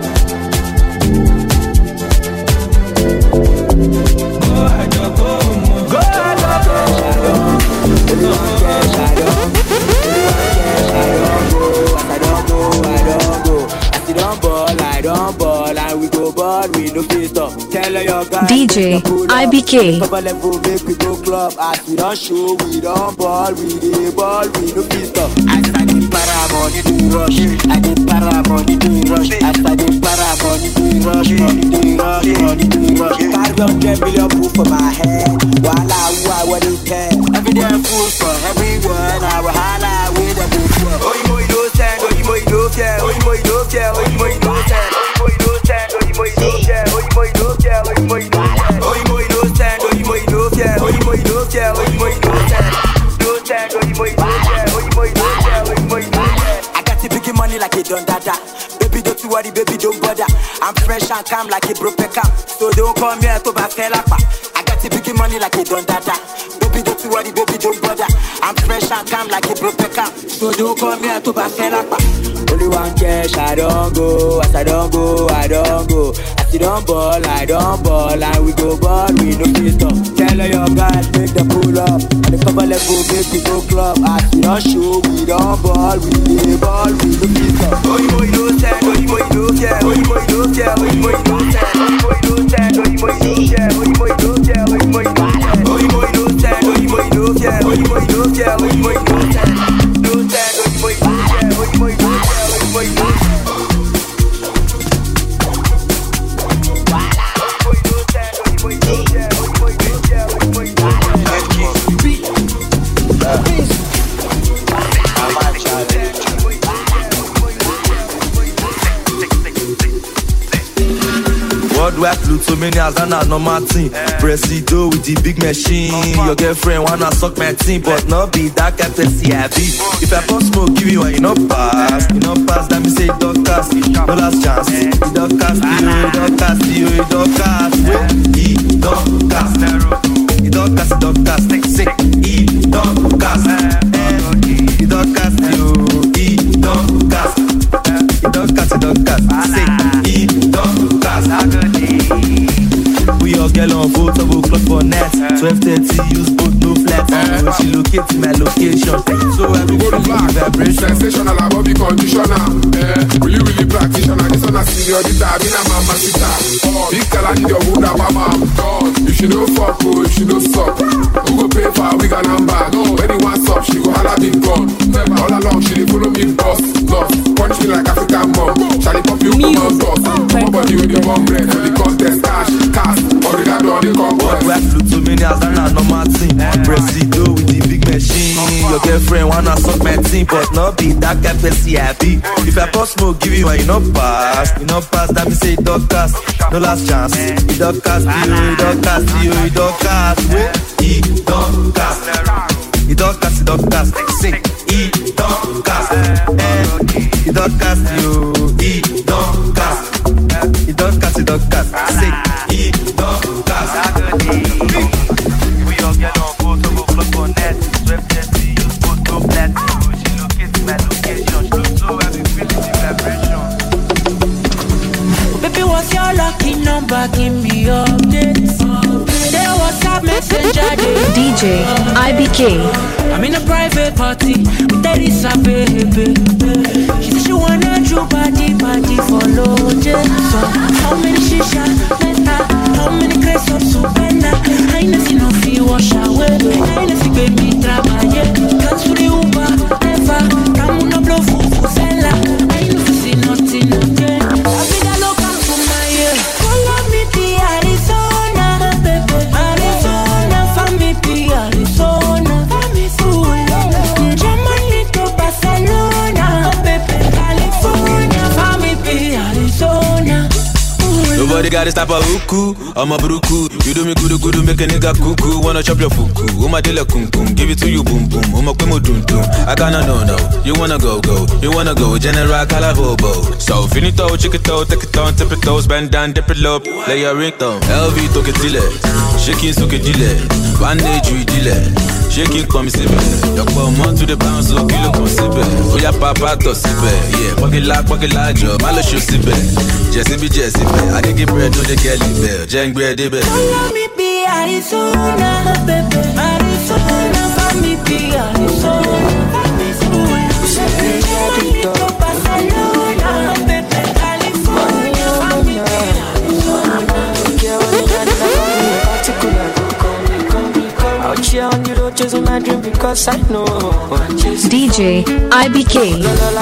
D J I B K. Couple level make we go club. As we don't show, we don't ball, we dey ball, we no fit stop. As I dey para money to rush, I dey para money to rush. As I dey para money to rush, money to rush, money to rush. Five hundred million proof for my head. Wala who I want to tell. Every day food for everyone. I will holla with a book. Oh you know you don't stand, oh you know you don't care, oh you know you don't care, oh you know you don't stand, oh you know you don't stand, oh you know you don't care, oh you know you don't care, oh you know you don't care. Oh you know you don't stand, oh you know you don't care, oh you know you don't care, oh you know you don't stand. Don't stand, oh you know you don't care, oh you know you don't care, oh you know you don't care. I got to big money like a don dada. Baby don't you worry, baby don't bother. I'm fresh and calm like a broke cam. So don't come here to back I got to big money like a don dada. Baby don't you worry, baby don't bother. I'm fresh and calm like a broke cam. So don't come here to back only one cash, I don't go. As I don't go, I don't go. As you don't ball, I don't ball. And we go ball, we no fit stop. Tell all your guys, make the pull up. And the couple level, make we go club. As we don't show, we don't ball. We dey ball, we no fit stop. Oh, you know you don't stand, oh, you know you don't care. Oh, you know you don't What do I flew so many hours and I know my team. Presido with the big machine. Your girlfriend wanna suck my team, but not be that kind of C I B. If I put smoke, give you a you know pass. You know pass, that me say it don't cast. No last chance. It don't cast you, it don't cast you, it don't cast. It don't cast. It don't cast, it don't cast. Say it don't cast. It don't cast you, it don't cast. It don't cast, it don't cast. Say it don't cast. We all get on both of o'clock for net. twelve thirty, use both no flats. Oh, she locate my location. So I go to back. Vibration. Sensational, I will be conditioner. Eh, really, really practitioner. This one a senior guitar, me na mama sita. Big girl, need your wood up, mama. If she no fuck, oh, if she no suck, who go pay for a wig and number? When he wants up, she go holla big gun. All along, she dey follow me boss. Lost, punch me like African mom. Charlie pop you come on boss. Nobody with the one bread for the contest. Cash, cash. What do I flew too many hours and I know my team. Presido with the big machine. Your girlfriend wanna suck my team, but not be that kind of C I B. If I put smoke, give you a you know pass. You know pass, that me say it don't cast. No last chance. It don't cast you, it don't cast you, it don't cast. It don't cast. It don't cast, it don't cast. Say it don't cast. It don't cast you, it don't cast. It don't cast, it don't cast. Say it don't cast. We all get on both of o'clock on net. twelve thirty, use both no flat. She locate my location. So I be feeling the vibration. Baby, what's your lucky number? Give me your updates. There was a messenger. D J I B K. I'm in a private party with Teresa, baby. She said she wanna do party, party for low J. So how many shisha, meta, how many crates of supena? I ain't seen no fee wash away. I ain't see baby trabaye. Cancel the Uber, never. Come on, blow fufuzela. I ain't see nothing again. I think I look out for my ear. Follow me to Arizona, baby. Arizona, for me to Arizona. Germany to Barcelona, baby. California, for me to Arizona. Nobody got this type of huku, I'm a bruku. You do me good, good, make a nigga cuckoo. Wanna chop your fuku, Uma de la kum kum. Give it to you, boom boom. Uma kwemo dum dum. I gotta know, no. You wanna go, go. You wanna go, General Calavobo. So, finito, chick it out, take it on, tip it toes, bend down, dip it low. Lay your ring down. L V, toke dile. Shaking, soke dile. Bandage, you dile. Shaking, come sibe. Yoko, man to the bounce, so kilo, come sibe. Oya, papa, to sibe. Yeah, pocket lock, pocket lock, job. Malo, show sibe. Jesse be Jesse, I can get bread to the Kelly Bell. Jang bread, they better. Follow me, be Arizona, baby. Arizona, for me, be Arizona. Barcelona, baby. California, for me, be Arizona. Out here on the road, chasing my dream because I know. D J I B K.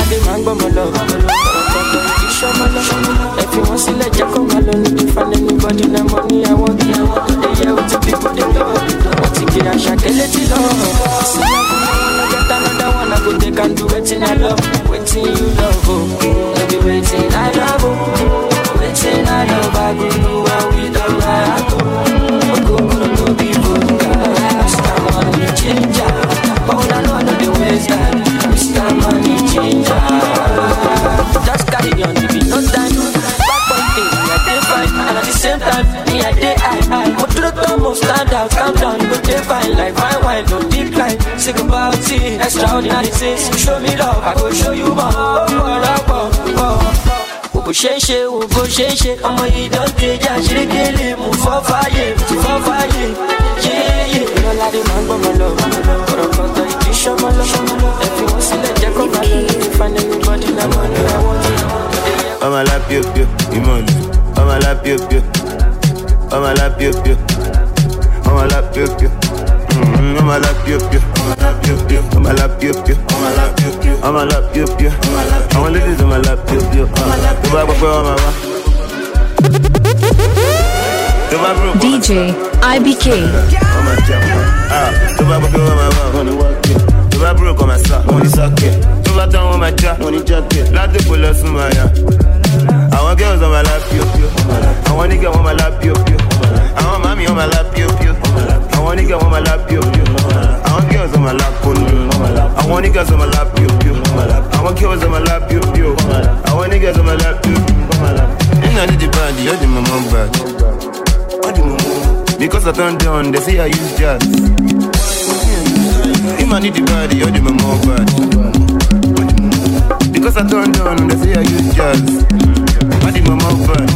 If you want to let you come alone, if you find anybody, the money I want you. They hear what the people they love. What you get, I shall get it love. See, I get another one, I go take and do it I love. Waiting you love, oh. Maybe waiting I love, oh. Waiting I love, I go do what we don't like. I go to no people, Mister Money Changer. But I know the ways that Mister Money Changer. Just carry on, if you no time. Back on thing, me I dey fine, and at the same time, me I dey high high. But to the top of stand out, calm down, you go dey fine like fine wine, no decline. Sick about it, extraordinary things. Show me love, I go show you more. Oh, oh, oh, oh. Wo ṣe ń ṣe, wo bó ṣe ń ṣe, ọmọ yìí don déjà ṣerékélé, mo fọ́ fàyè, mo ti fọ́ fàyè, yéyé. Ìrọ̀ládé máa ń gbọ́ mọ́ lọ, ọ̀rọ̀ kan tó ìdí ṣọ́mọ́ lọ. Ẹ fi wọ́n sílẹ̀ jẹ́ kó bá lọ, find anybody na money I want you. I'ma lap you, you, you money. I'ma lap you, you. I'ma lap you, you. I'ma lap you, you. I'ma lap you, you. I'ma lap you, you. I'ma lap you, you. I'ma lap you, you. I'ma lap you, you. I want ladies I'ma lap you, you. Do I go on my D J I B K. Ah, do I go on my walk? Do I broke on my sock? Money socket. Do I down on my jack? Money jacket. Láti pull up some my. I want girls on my lap, you, you. I want nigga on my lap, yo, yo. I want mommy on my lap, yo, yo. I want nigga on my lap, yo, yo. I want girls on my lap, yo. I want niggas on my lap, yo, yo. I want girls on my lap, yo, yo. I want niggas on my lap, yo. And I need the body, I need my mom back. I need my mom. Because I turned down, they say I use jazz. If I need the body, I need my mom back. Because I turned down, they say I use jazz. I need my mom back.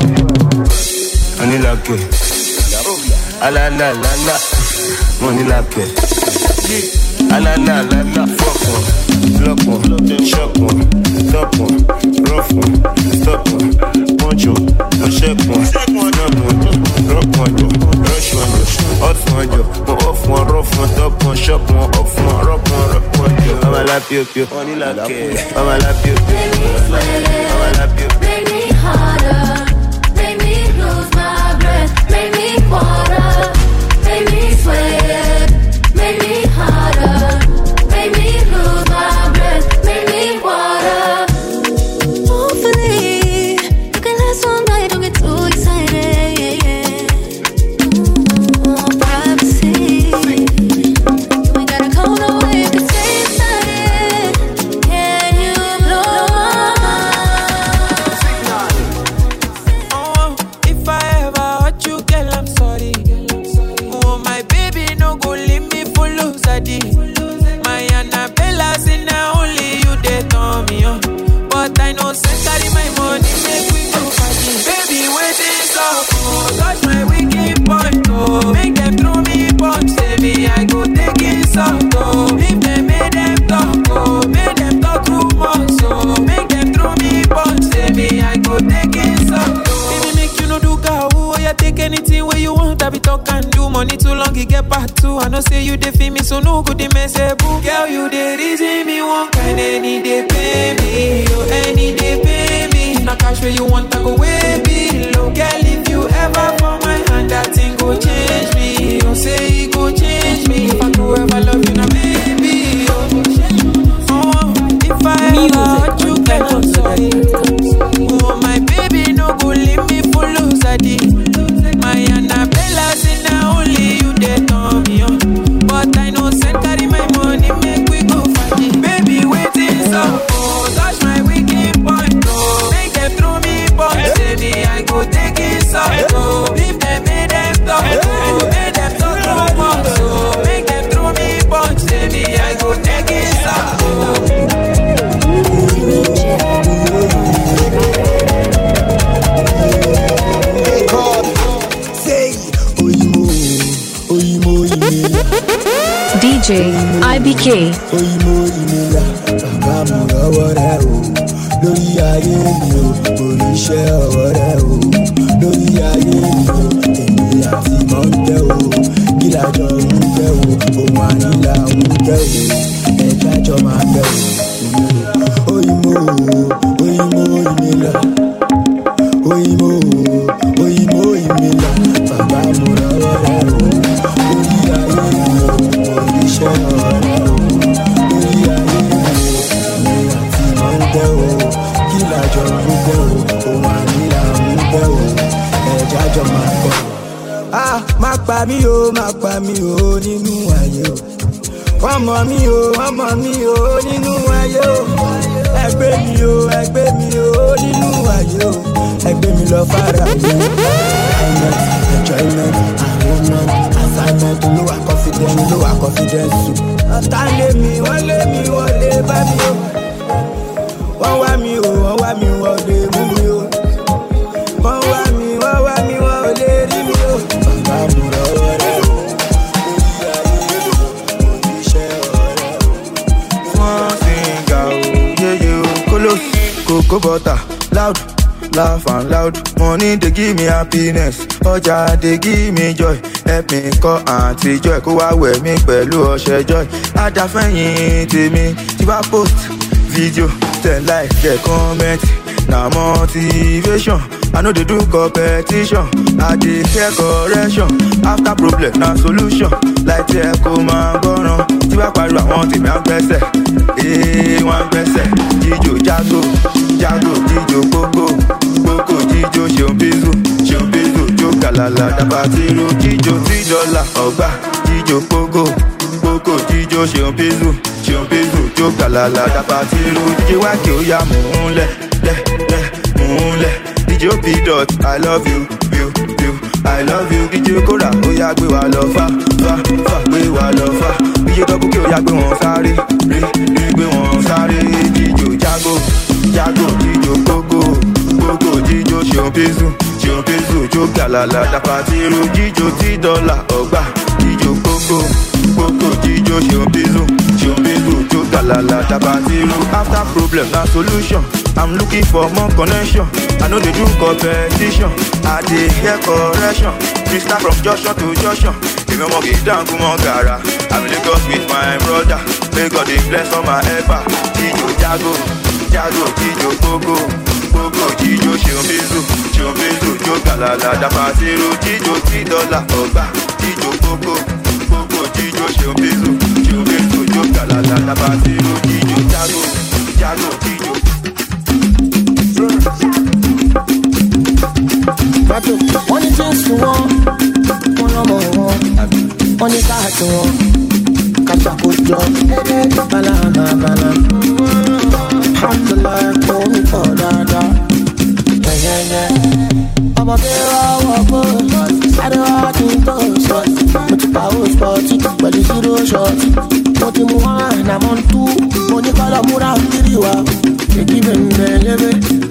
I need like it. Ah la la la la. Money like it. Ah la la la la. Fuck one, block one, shock one, top one, rough one, stop one, punch one, no shake one, snap one, rock one, rush one, hot one, mo off one, rough one, top one, shock one, off one, rock one, rock one. I'ma lap you, you. Money like it. I'ma lap you, you. I'ma lap you. Make me harder, make me lose my breath, make me water, make me sweat, make me harder, make me lose my breath, make me water. Hopefully, you can last all night, don't get too excited, yeah, yeah. Ooh, privacy, you ain't gotta go nowhere, you can stay inside it. Can you blow my mind? Oh, if I ever hurt you, girl, I'm sorry. Oh, my baby, no go leave me for lose a D. My Annabella, say now only you they turn me on. But I know say carry my money, make we go party. Baby, waiting so cool, touch my wicked point, oh. Make them throw me punch, say me I go take it soft, oh. If they make them talk, oh, make them talk rumors, oh. Make them throw me punch, say me I go take it soft, oh. Baby, make you no do gawu, oh, you take anything where you want, I be talk and do. Money too long, you get back too. I know say you dey feel me, so no good, they mess up. Girl, you dey reason me one kind, any day pay me, oh, any day pay me. Now cash where you want, I go way below. Girl, if you ever fall my hand, that thing go change me. Oh, say it go change me. If I go ever love you, now baby, oh, oh if I ever hurt you, girl, I'm sorry. Oh, my baby, no go leave me for lose a D. My Annabella, say now only you they turn me on. But I know say carry my money, make we go party. Baby, waiting so oh, touch my wicked point, oh. Make them throw me punch, say me I go take it soft, oh. If they made them talk, oh, make them talk no more, so make them throw me punch, say me I go take it soft, oh. D J I B K. Lórí ayé mi o, orí iṣẹ́ ọwọ́ rẹ o. Lórí ayé mi o, èmi àti mọ̀ ń tẹ́ o. Gílájọ ń tẹ́ o, òun ànílà ń tẹ́ o. Ẹ̀ka jọ máa tẹ́ o. Oyinmo oyinmo ìmìlá. Oyinmo oyinmo ìmìlá. Bàbá mo rọwọ́ rẹ o. Lórí ayé mi o, orí iṣẹ́ ọwọ́ rẹ o. Lórí ayé mi o, èmi àti mọ̀ ń tẹ́ o. Gílájọ ń tẹ́ o, òun ànílà ń tẹ́ o. Ẹ̀ka jọ máa tẹ́ o. Ah, má pa mí o, má pa mí o nínú ayé o. Wọ́n mọ̀ mí o, wọ́n mọ̀ mí o nínú ayé o. Ẹgbẹ́ mi o, ẹgbẹ́ mi o nínú ayé o. Ẹgbẹ́ mi lọ fara o. Enjoyment, enjoyment, arrangement, assignment, olówà confidence, olówà confidence o. Ọ̀tá lé mi, wọ́n lé mi, wọ́n lé bá mi o. Wọ́n wá mi o, wọ́n wá mi, wọ́n lè mú mi o. Wọ́n wá mi, wọ́n wá mi, wọ́n lè rí mi o. Bàbá mi lọ́wọ́ rẹ̀ o. Cocoa butter, loud, laugh and loud. Money they give me happiness, ọjà they give me joy. Help me call auntie joy, kó wá wẹ̀ mí pẹ̀lú ọṣẹ joy. Adáfẹ́yìn tèmi tí bá post video, ten like, get comment. Na motivation, I know they do competition. I dey care correction, after problem na solution. Like tí ẹ kó máa gbọ́ràn, tí bá pariwo àwọn tèmi á gbẹ́sẹ̀. Ee wọ́n gbẹ́sẹ̀, jíjó jágò, jágò jíjó gbogbo, gbogbo jíjó ṣeun bízú. galala dabatiru jíjó tí dọ́là ọgbà jíjó pogo pogo jíjó ṣeun pezu ṣeun pezu jó galala dabatiru díje wákè ó yá múlẹ̀ lẹ̀ lẹ̀ múlẹ̀ díje ó bí dot I love you you you I love you díje kóra ó yá gbé wa lọ fà fà fà gbé wa lọ fà díje dọ́bù kí ó yá gbé wọn sáré rí rí gbé wọn sáré jíjó jágò jágò jíjó pogo pogo jíjó ṣeun pezu ṣeun pezu jó galala dabatiru jíjó tí dọ́là ọgbà jíjó pogo pogo jíjó ṣeun pezu ṣeun pezu jó galala dabatiru after problem na solution I'm looking for more connection I no dey do competition I dey hear correction freestyle from junction to junction èmi ọmọ kì í dáńgún mọ́ gàrà I'm in Lagos with my brother may God dey bless all my effort jíjó jágò jágò jíjó pogo pogo jíjó ṣeun pezu ṣeun pezu jó galala dabatiru jíjó tí dọ́là ọgbà jíjó pogo pogo jíjó ṣeun pezu ṣeun pezu jó galala dabatiru jíjó jágò jágò jíjó. Bato, one things to one, one number one, one is that to one. Catch a good job, banana, banana. Alhamdulillah, call me for dada. Yeah, yeah, yeah. I'm a girl, I'm a boy. I don't want to go short. But you power sporty, but you zero short. But you move on, I'm on two. When you call a mura, you are. You give him the living.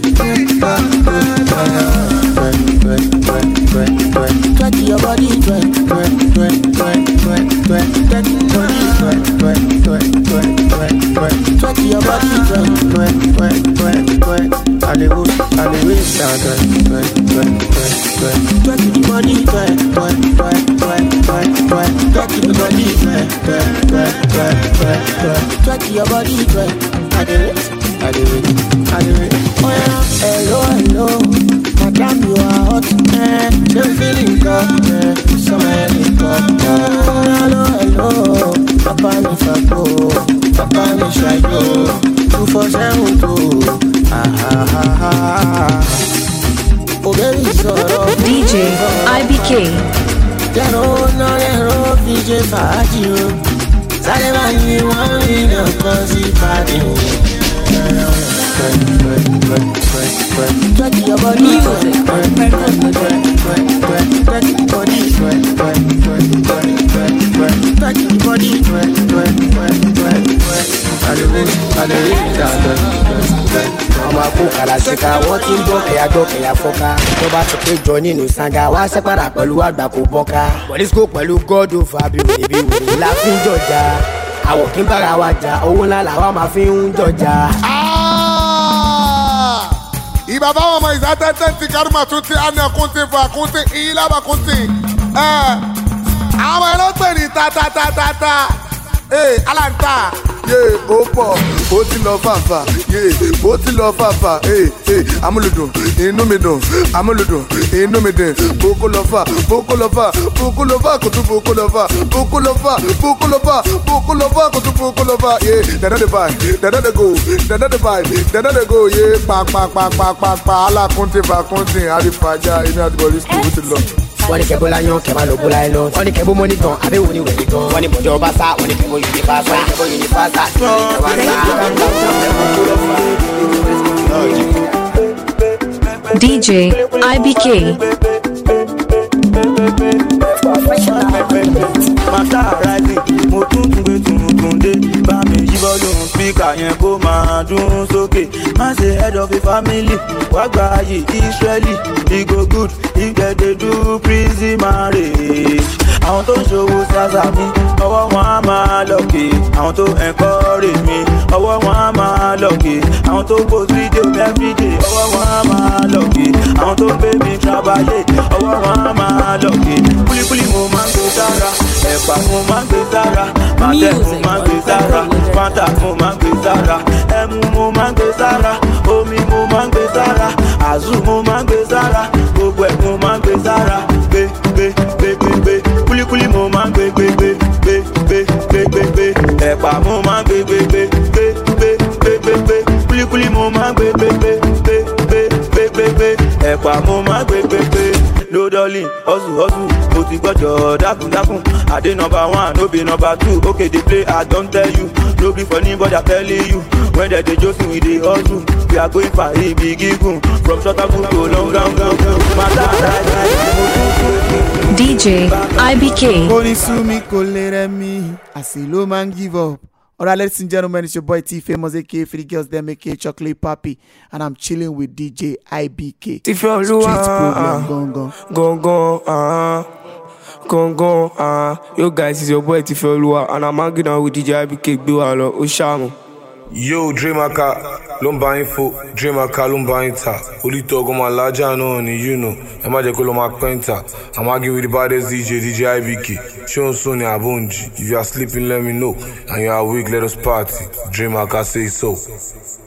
Twerk your body, twerk, twerk, twerk, twerk, twerk, twerk, twerk your body, twerk, twerk, twerk, twerk, twerk, twerk, twerk your body, twerk, twerk, twerk, twerk, twerk. Hollywood, Hollywood, down, twerk, twerk, twerk, twerk, twerk, twerk your body, twerk, twerk, twerk, twerk, twerk, twerk, twerk your body, twerk, twerk, twerk, twerk, twerk, twerk, twerk your body, twerk. I do it, I do it, I do it. Oh yeah, hello, hello. Madam, you are hot, eh? You're feeling good, eh? Somebody good, eh? Hello, hello. Papa me fago, Papa me shayo. Two for seven two. Ah ha ha ha. Oh baby, so D J I B K. Lero no lero D J Fadio. Sale bani one million cosy party. Twerk your body, music, twerk, twerk, twerk, twerk, twerk, twerk your body, twerk, twerk, twerk, twerk, twerk, twerk, twerk your body, twerk, twerk, twerk, twerk, twerk. Hallelujah, hallelujah, hallelujah. Ọmọ akó kàlàsíkà wọ́n ti ń gbọ́ kẹ̀yà gbọ́ kẹ̀yà fọ́ká. Tó bá ti pé jọ nínú sanga, wá sẹ́pàdà pẹ̀lú àgbà kò bọ́ká. Bọ̀dísíkò pẹ̀lú God of Abiru ìbí wòye la fi ń jọjà. Àwọ̀ kí n bára wa jà, owó ńlá làwa máa fi ń jọjà. Ibaba ọmọ ìsátẹ́tẹ́ ti kárùmà tún ti ànàkún ti fà kún ti ìlàbàkún ti. Àwọn ẹlọ́pẹ̀ ní tatatatata. Aláǹtà. Ó pọ̀, ó ti lọ fàfà. Ó ti lọ fàfà. Amúlùdùn, inú mi dùn. Amúlùdùn, inú mi dùn. Boko lọ fà, boko lọ fà, boko lọ fà, kò tún boko lọ fà. Boko lọ fà, boko lọ fà, boko lọ fà, kò tún boko lọ fà. Dada dey buy, dada dey go, dada dey buy, dada dey go. Pa pa pa pa pa pa. Alákùntì fàkùntì, àrífàjà, inú àti bọ̀lì sùkúrú ti lọ. Wọ́n ní kẹ́bó láyán kẹ́bá ló bó láyé lọ. Wọ́n ní kẹ́bó mọ́ní gan, àbẹ́wò ní wẹ̀lẹ̀ gan. Wọ́n ní bọ̀jọ́ bá sá, wọ́n ní kẹ́bó yìí bá sá. Kẹ́bó yìí bá sá. D J I B K. Mata rising, mo tún tún gbé tuntun dé. Bá mi yí volume speaker yẹn kó máa dún sókè. Má ṣe head of a family, wá gba ayé Israeli. E go good if dem dey do prison marriage. Àwọn tó ń ṣòwò ṣáṣá mi, ọwọ́ wọn á máa lọ́kè. Àwọn tó encourage mi, ọwọ́ wọn á máa lọ́kè. Àwọn tó post video mi everyday, ọwọ́ wọn á máa lọ́kè. Àwọn tó gbé mi trabayé, ọwọ́ wọn á máa lọ́kè. Kúlíkúlí mo máa ń gbé sára, ẹ̀pà mo máa ń gbé sára, màtẹ́ mo máa ń gbé sára, fanta mo máa ń gbé sára, ẹmu mo máa ń gbé sára, omi mo máa ń gbé sára, àzú mo máa ń gbé sára, gbogbo ẹ̀ mo máa ń gbé sára, gbé gbé gbé gbé gbé. Kúlíkúlí mo máa ń gbé gbé gbé gbé gbé gbé gbé gbé. Ẹ̀pà mo máa ń gbé gbé gbé gbé gbé gbé gbé gbé. Kúlíkúlí mo máa ń gbé gbé gbé gbé gbé gbé gbé gbé. Ẹ̀pà mo máa ń gbé gbé gbé. yo darling, hustle, hustle, mo ti gbọ́dọ̀ dákun dákun. I dey number one, no be number two. Okay, they play, I don't tell you. No be for anybody, I'm telling you. When they dey joking, we dey hustle. We are going for a big gigun. From short to long, long, long, long. D J I B K. Koni sumi kolere mi, asilo man give up. Alright, ladies and gentlemen, it's your boy T Famous, aka Free Girls, them aka Chocolate Papi, and I'm chilling with D J I B K. T Famous, Street program, gone, gone, gone, gone, ah, gone, gone, ah. Yo guys, it's your boy T Famous, and I'm hanging out with D J I B K. Do all Oshamo. Yo, Dreamaka, Lumba Info, Dreamaka, Lumba Inta. Ulito Goma Laja no ni you know. Emaje Koloma Quenta. I'm arguing with the baddest D J, D J I B K. Sean Sonia Abunji. If you are sleeping, let me know. And you are weak, let us party. Dreamaka say so.